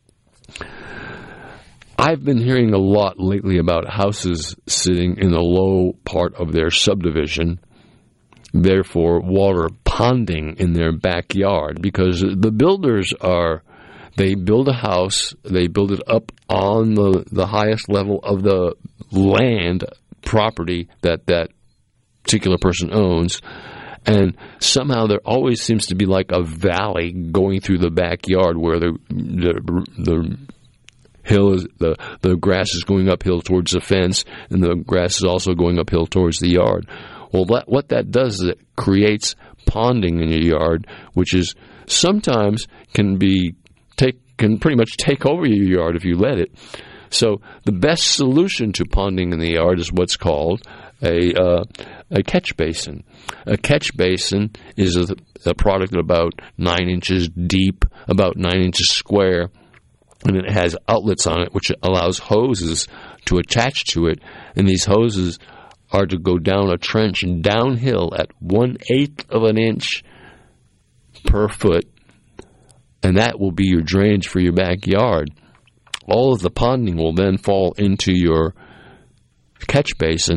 Speaker 2: I've been hearing a lot lately about houses sitting in the low part of their subdivision, therefore water ponding in their backyard, because the builders they build a house, they build it up on the highest level of the land property that particular person owns, and somehow there always seems to be like a valley going through the backyard where the hill is the grass is going uphill towards the fence, and the grass is also going uphill towards the yard. Well, what that does is it creates ponding in your yard, which is sometimes can pretty much take over your yard if you let it. So the best solution to ponding in the yard is what's called a catch basin. A catch basin is a product about 9 inches deep, about 9 inches square, and it has outlets on it, which allows hoses to attach to it. And these hoses are to go down a trench and downhill at 1/8 of an inch per foot. And that will be your drainage for your backyard. All of the ponding will then fall into your catch basin,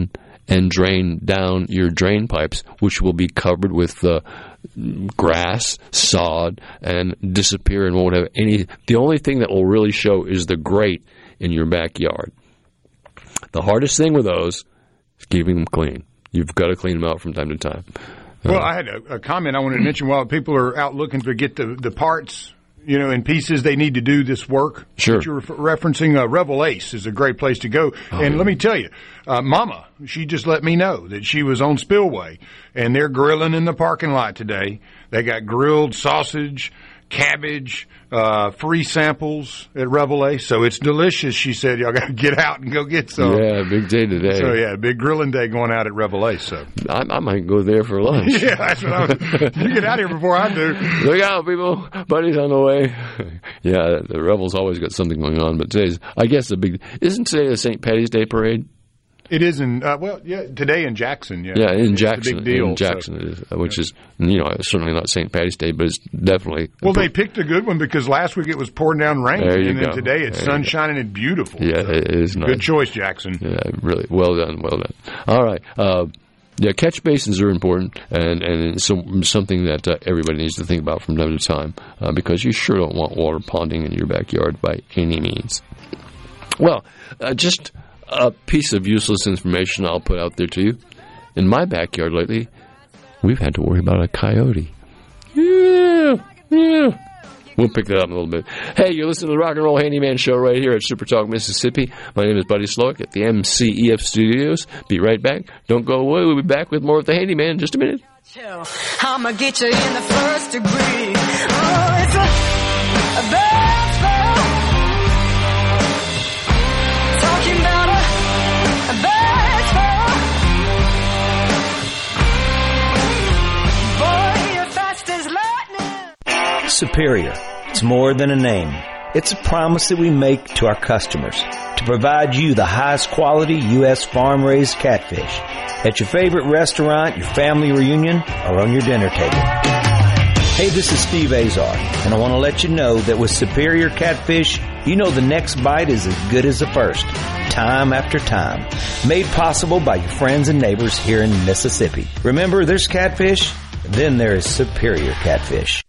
Speaker 2: and drain down your drain pipes, which will be covered with grass, sod, and disappear and won't have any. The only thing that will really show is the grate in your backyard. The hardest thing with those is keeping them clean. You've got to clean them out from time to time.
Speaker 9: Well, I had a comment I wanted to mention while people are out looking to get the parts, in pieces they need to do this work.
Speaker 2: Sure.
Speaker 9: That you're referencing, Revel Ace is a great place to go. And let me tell you, Mama, she just let me know that she was on Spillway, and they're grilling in the parking lot today. They got grilled sausage, cabbage, free samples at Revel Ace. So it's delicious. She said, y'all got to get out and go get some.
Speaker 2: Yeah, big day today.
Speaker 9: So, yeah, big grilling day going out at Revel Ace. So
Speaker 2: I might go there for lunch.
Speaker 9: Yeah, that's what I was. You get out of here before I do.
Speaker 2: Look out, people. Buddy's on the way. Yeah, the Revel's always got something going on. But today's, I guess, isn't today the St. Patty's Day parade?
Speaker 9: It is today in Jackson. Yeah,
Speaker 2: in Jackson.
Speaker 9: It's a big deal,
Speaker 2: in Jackson, it is, which is, certainly not St. Patty's Day, but it's definitely.
Speaker 9: Well, they picked a good one because last week it was pouring down rain, and then today it's sun shining and beautiful.
Speaker 2: Yeah, so it is nice.
Speaker 9: Good choice, Jackson.
Speaker 2: Yeah, really. Well done. All right. Catch basins are important, and it's something that everybody needs to think about from time to time, because you sure don't want water ponding in your backyard by any means. Well, just a piece of useless information I'll put out there to you. In my backyard lately, we've had to worry about a coyote. Yeah. We'll pick that up in a little bit. Hey, you're listening to the Rock and Roll Handyman Show right here at Super Talk Mississippi. My name is Buddy Slowick at the MCEF Studios. Be right back. Don't go away. We'll be back with more of the Handyman in just a minute.
Speaker 7: I'ma get you in the first degree. Oh, it's a bad spell. Talking about a bad spell. Boy, you're fast as lightning.
Speaker 21: Superior. It's more than a name. It's a promise that we make to our customers to provide you the highest quality U.S. farm-raised catfish at your favorite restaurant, your family reunion, or on your dinner table. Hey, this is Steve Azar, and I want to let you know that with Superior Catfish, you know the next bite is as good as the first, time after time. Made possible by your friends and neighbors here in Mississippi. Remember, there's catfish, then there is Superior Catfish.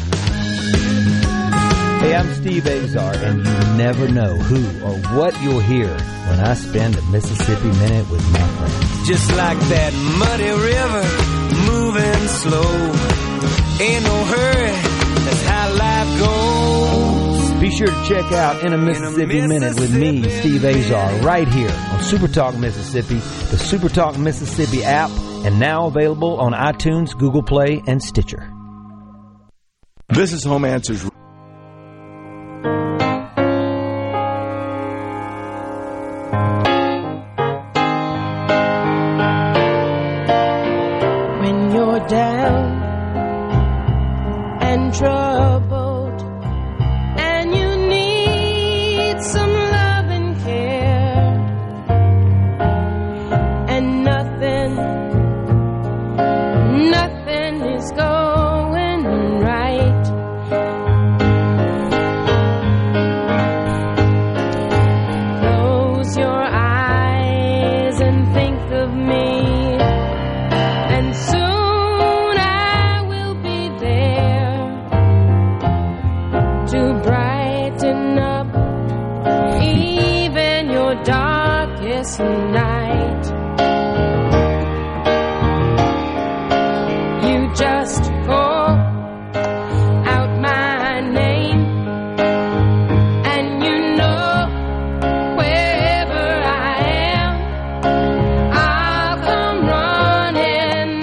Speaker 21: Hey, I'm Steve Azar, and you never know who or what you'll hear when I spend a Mississippi Minute with my friends.
Speaker 22: Just like that muddy river, moving slow. Ain't no hurry, that's how life goes.
Speaker 21: Be sure to check out In a Mississippi Minute with me, Steve Azar, right here on Super Talk Mississippi, the Super Talk Mississippi app, and now available on iTunes, Google Play, and Stitcher.
Speaker 23: This is Home Answers.
Speaker 24: When you're down and troubled and you need some love and care, and nothing is going right. Close your eyes and think of me, and soon I will be there to brighten up even your darkest night. You just call out my name, and you know wherever I am, I'll come running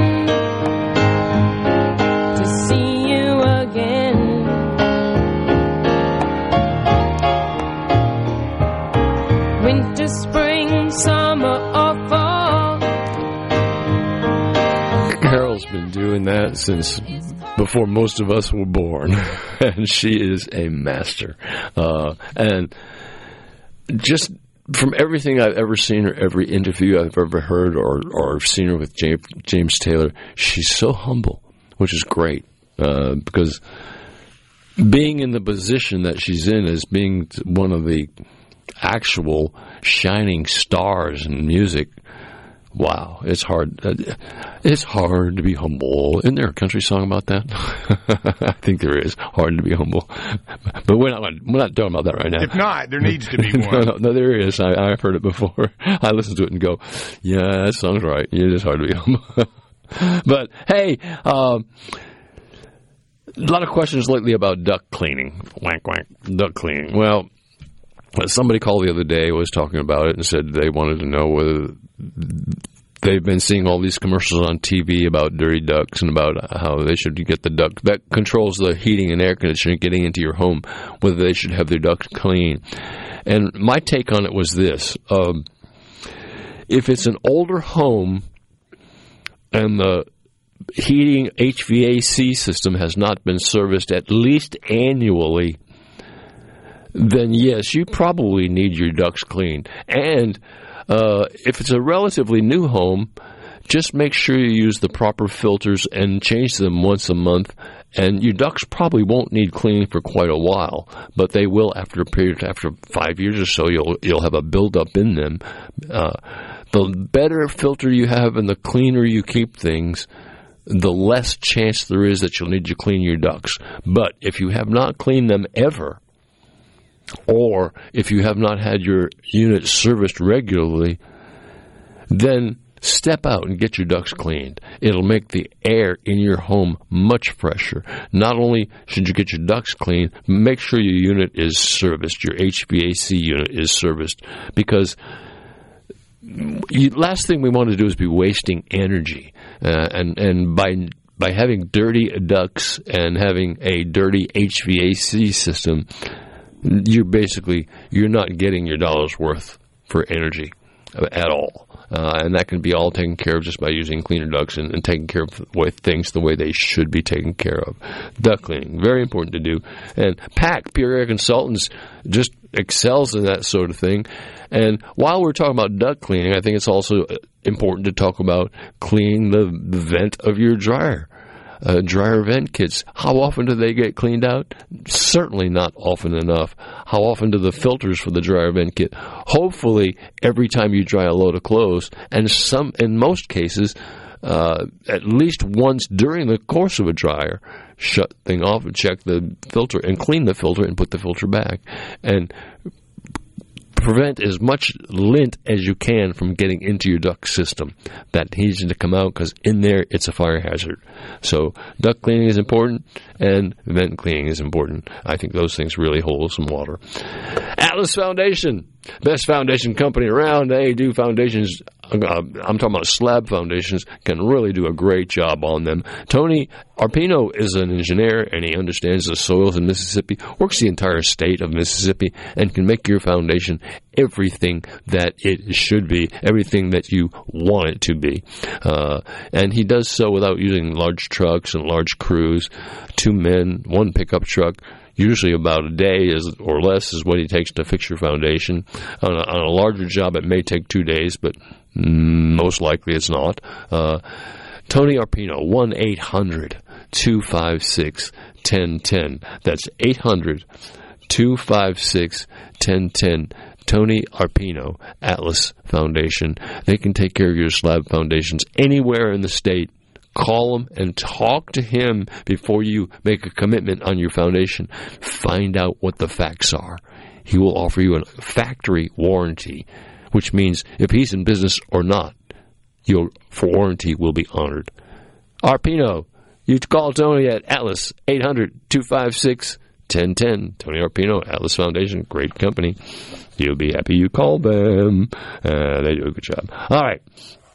Speaker 24: to see you again. Winter, spring, summer, or fall.
Speaker 2: Carol's been doing that since before most of us were born, and she is a master. And just from everything I've ever seen her, every interview I've ever heard or seen her with James Taylor, she's so humble, which is great, because being in the position that she's in as being one of the actual shining stars in music, Wow, it's hard. It's hard to be humble. Isn't there a country song about that? I think there is. Hard to be humble, but we're not talking about that right now.
Speaker 9: If not, there needs to be one.
Speaker 2: No, there is. I've heard it before. I listened to it and go, yeah, that song's right. It is hard to be humble. But hey, a lot of questions lately about duct cleaning. Wank, wank, duct cleaning. Well, somebody called the other day, was talking about it, and said they wanted to know whether they've been seeing all these commercials on TV about dirty ducts and about how they should get the duct that controls the heating and air conditioning getting into your home, whether they should have their ducts clean. And my take on it was this. If it's an older home and the heating HVAC system has not been serviced at least annually, then yes, you probably need your ducts cleaned. And if it's a relatively new home, just make sure you use the proper filters and change them once a month. And your ducts probably won't need cleaning for quite a while, but they will after 5 years or so. You'll have a buildup in them. The better filter you have and the cleaner you keep things, the less chance there is that you'll need to clean your ducts. But if you have not cleaned them ever, or if you have not had your unit serviced regularly, then step out and get your ducts cleaned. It'll make the air in your home much fresher. Not only should you get your ducts cleaned, make sure your unit is serviced, your HVAC unit is serviced, because last thing we want to do is be wasting energy. And by having dirty ducts and having a dirty HVAC system, you're not getting your dollar's worth for energy at all. And that can be all taken care of just by using cleaner ducts and taking care of things the way they should be taken care of. Duct cleaning, very important to do. And PAC, Pure Air Consultants, just excels in that sort of thing. And while we're talking about duct cleaning, I think it's also important to talk about cleaning the vent of your dryer. Dryer vent kits, how often do they get cleaned out? Certainly not often enough. How often do the filters for the dryer vent kit? Hopefully every time you dry a load of clothes, and in most cases, at least once during the course of a dryer, shut the thing off and check the filter and clean the filter and put the filter back. And prevent as much lint as you can from getting into your duct system. That needs to come out because in there it's a fire hazard. So duct cleaning is important and vent cleaning is important. I think those things really hold some water. Atlas Foundation, best foundation company around. They do foundations. I'm talking about slab foundations, can really do a great job on them. Tony Arpino is an engineer, and he understands the soils in Mississippi, works the entire state of Mississippi, and can make your foundation everything that it should be, everything that you want it to be. And he does so without using large trucks and large crews. 2 men, 1 pickup truck. Usually about a day or less is what it takes to fix your foundation. On a larger job, it may take 2 days, but most likely it's not. Tony Arpino, 1-800-256-1010. That's 800-256-1010. Tony Arpino, Atlas Foundation. They can take care of your slab foundations anywhere in the state. Call him and talk to him before you make a commitment on your foundation. Find out what the facts are. He will offer you a factory warranty, which means if he's in business or not, your warranty will be honored. Arpino, you call Tony at Atlas, 800-256-1010. Tony Arpino, Atlas Foundation, great company. You'll be happy you called them. They do a good job. All right.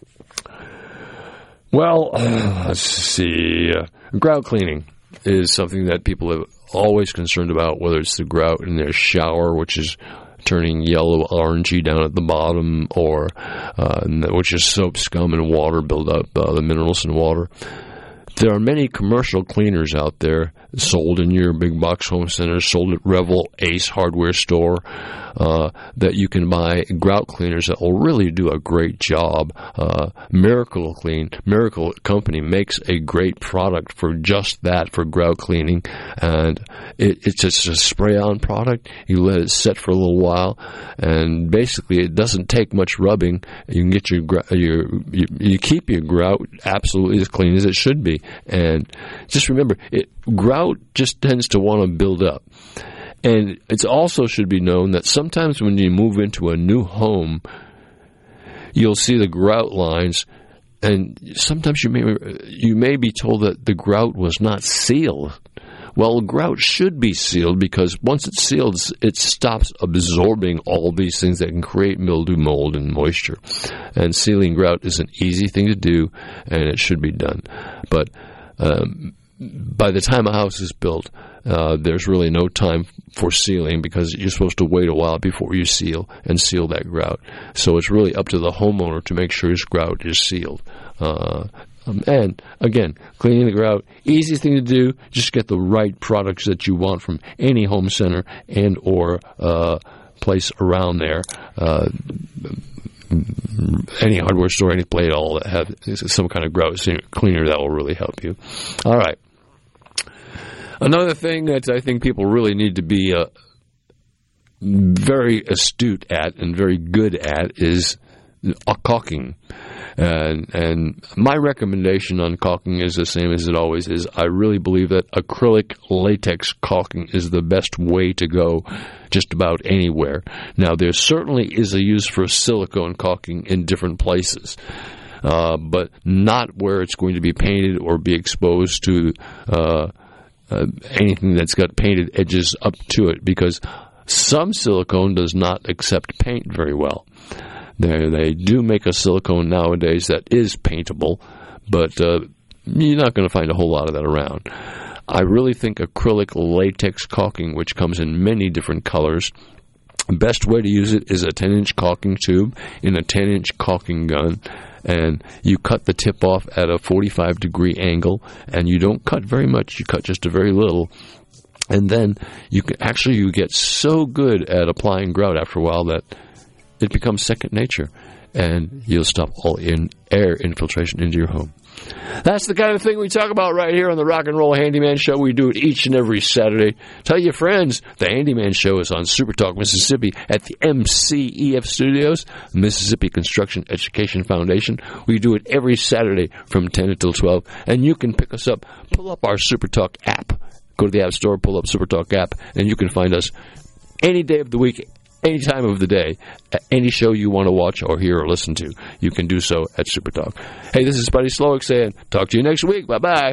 Speaker 2: Well, let's see. Grout cleaning is something that people are always concerned about, whether it's the grout in their shower, which is turning yellow orangey down at the bottom, or which is soap, scum, and water build up, the minerals in water. There are many commercial cleaners out there sold in your big box home centers, sold at Revel, Ace Hardware Store. that you can buy grout cleaners that will really do a great job. Miracle Company makes a great product for just that, for grout cleaning, and it's just a spray-on product. You let it set for a little while, and basically it doesn't take much rubbing. You can get you keep your grout absolutely as clean as it should be. And just remember, grout just tends to want to build up. And it also should be known that sometimes when you move into a new home, you'll see the grout lines, and sometimes you may be told that the grout was not sealed. Well, grout should be sealed, because once it's sealed, it stops absorbing all these things that can create mildew, mold, and moisture. And sealing grout is an easy thing to do, and it should be done. But by the time a house is built, there's really no time for sealing, because you're supposed to wait a while before you seal that grout. So it's really up to the homeowner to make sure his grout is sealed. And again, cleaning the grout, easiest thing to do. Just get the right products that you want from any home center and or place around there. Any hardware store, any place at all that have some kind of grout cleaner, that will really help you. All right. Another thing that I think people really need to be very astute at and very good at is caulking. And my recommendation on caulking is the same as it always is. I really believe that acrylic latex caulking is the best way to go just about anywhere. Now, there certainly is a use for silicone caulking in different places, but not where it's going to be painted or be exposed to anything that's got painted edges up to it, because some silicone does not accept paint very well. They do make a silicone nowadays that is paintable, but you're not going to find a whole lot of that around. I really think acrylic latex caulking, which comes in many different colors, the best way to use it is a 10-inch caulking tube in a 10-inch caulking gun, and you cut the tip off at a 45-degree angle, and you don't cut very much, you cut just a very little. And then you get so good at applying grout after a while that it becomes second nature, and you'll stop all air infiltration into your home. That's the kind of thing we talk about right here on the Rock and Roll Handyman Show. We do it each and every Saturday. Tell your friends, the Handyman Show is on Super Talk Mississippi at the MCEF Studios, Mississippi Construction Education Foundation. We do it every Saturday from 10 until 12, and you can pick us up. Pull up our Super Talk app. Go to the App Store, pull up Super Talk app, and you can find us any day of the week, any time of the day, any show you want to watch or hear or listen to. You can do so at Super Talk. Hey, this is Buddy Slowick saying, talk to you next week. Bye-bye.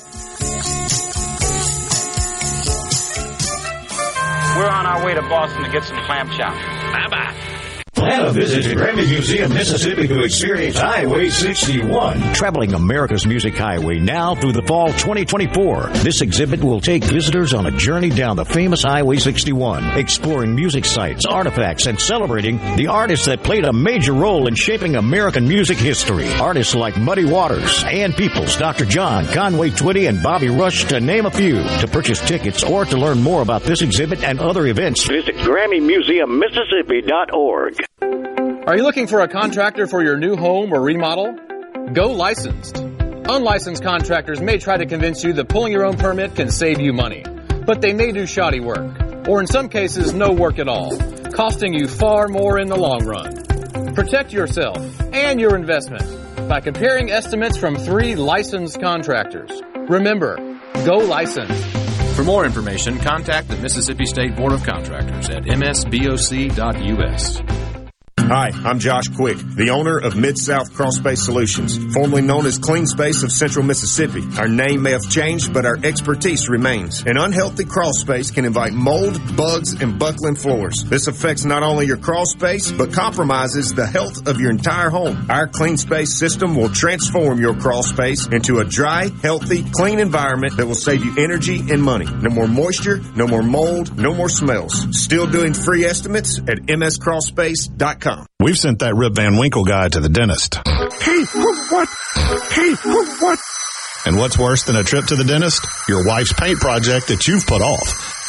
Speaker 5: We're on our way to Boston to get some clam chowder. Bye-bye.
Speaker 10: Plan a visit to Grammy Museum, Mississippi to experience Highway 61. Traveling America's Music Highway now through the fall 2024. This exhibit will take visitors on a journey down the famous Highway 61, exploring music sites, artifacts, and celebrating the artists that played a major role in shaping American music history. Artists like Muddy Waters, Ann Peoples, Dr. John, Conway Twitty, and Bobby Rush, to name a few. To purchase tickets or to learn more about this exhibit and other events, visit GrammyMuseumMississippi.org.
Speaker 11: Are you looking for a contractor for your new home or remodel? Go licensed. Unlicensed contractors may try to convince you that pulling your own permit can save you money, but they may do shoddy work, or in some cases, no work at all, costing you far more in the long run. Protect yourself and your investment by comparing estimates from 3 licensed contractors. Remember, go licensed.
Speaker 12: For more information, contact the Mississippi State Board of Contractors at msboc.us.
Speaker 20: Hi, I'm Josh Quick, the owner of Mid-South Crawl Space Solutions, formerly known as Clean Space of Central Mississippi. Our name may have changed, but our expertise remains. An unhealthy crawl space can invite mold, bugs, and buckling floors. This affects not only your crawl space, but compromises the health of your entire home. Our Clean Space system will transform your crawl space into a dry, healthy, clean environment that will save you energy and money. No more moisture, no more mold, no more smells. Still doing free estimates at mscrawlspace.com.
Speaker 13: We've sent that Rip Van Winkle guy to the dentist.
Speaker 20: Hey, what? Hey, what?
Speaker 13: And what's worse than a trip to the dentist? Your wife's paint project that you've put off.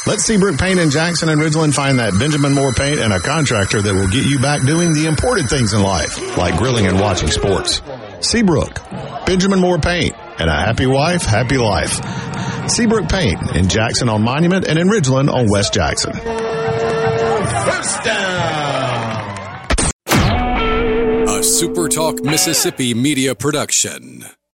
Speaker 13: Let Seabrook Paint in Jackson and Ridgeland find that Benjamin Moore paint and a contractor that will get you back doing the important things in life, like grilling and watching sports. Seabrook, Benjamin Moore Paint, and a happy wife, happy life. Seabrook Paint in Jackson on Monument and in Ridgeland on West Jackson.
Speaker 1: First down. A Super Talk Mississippi media production.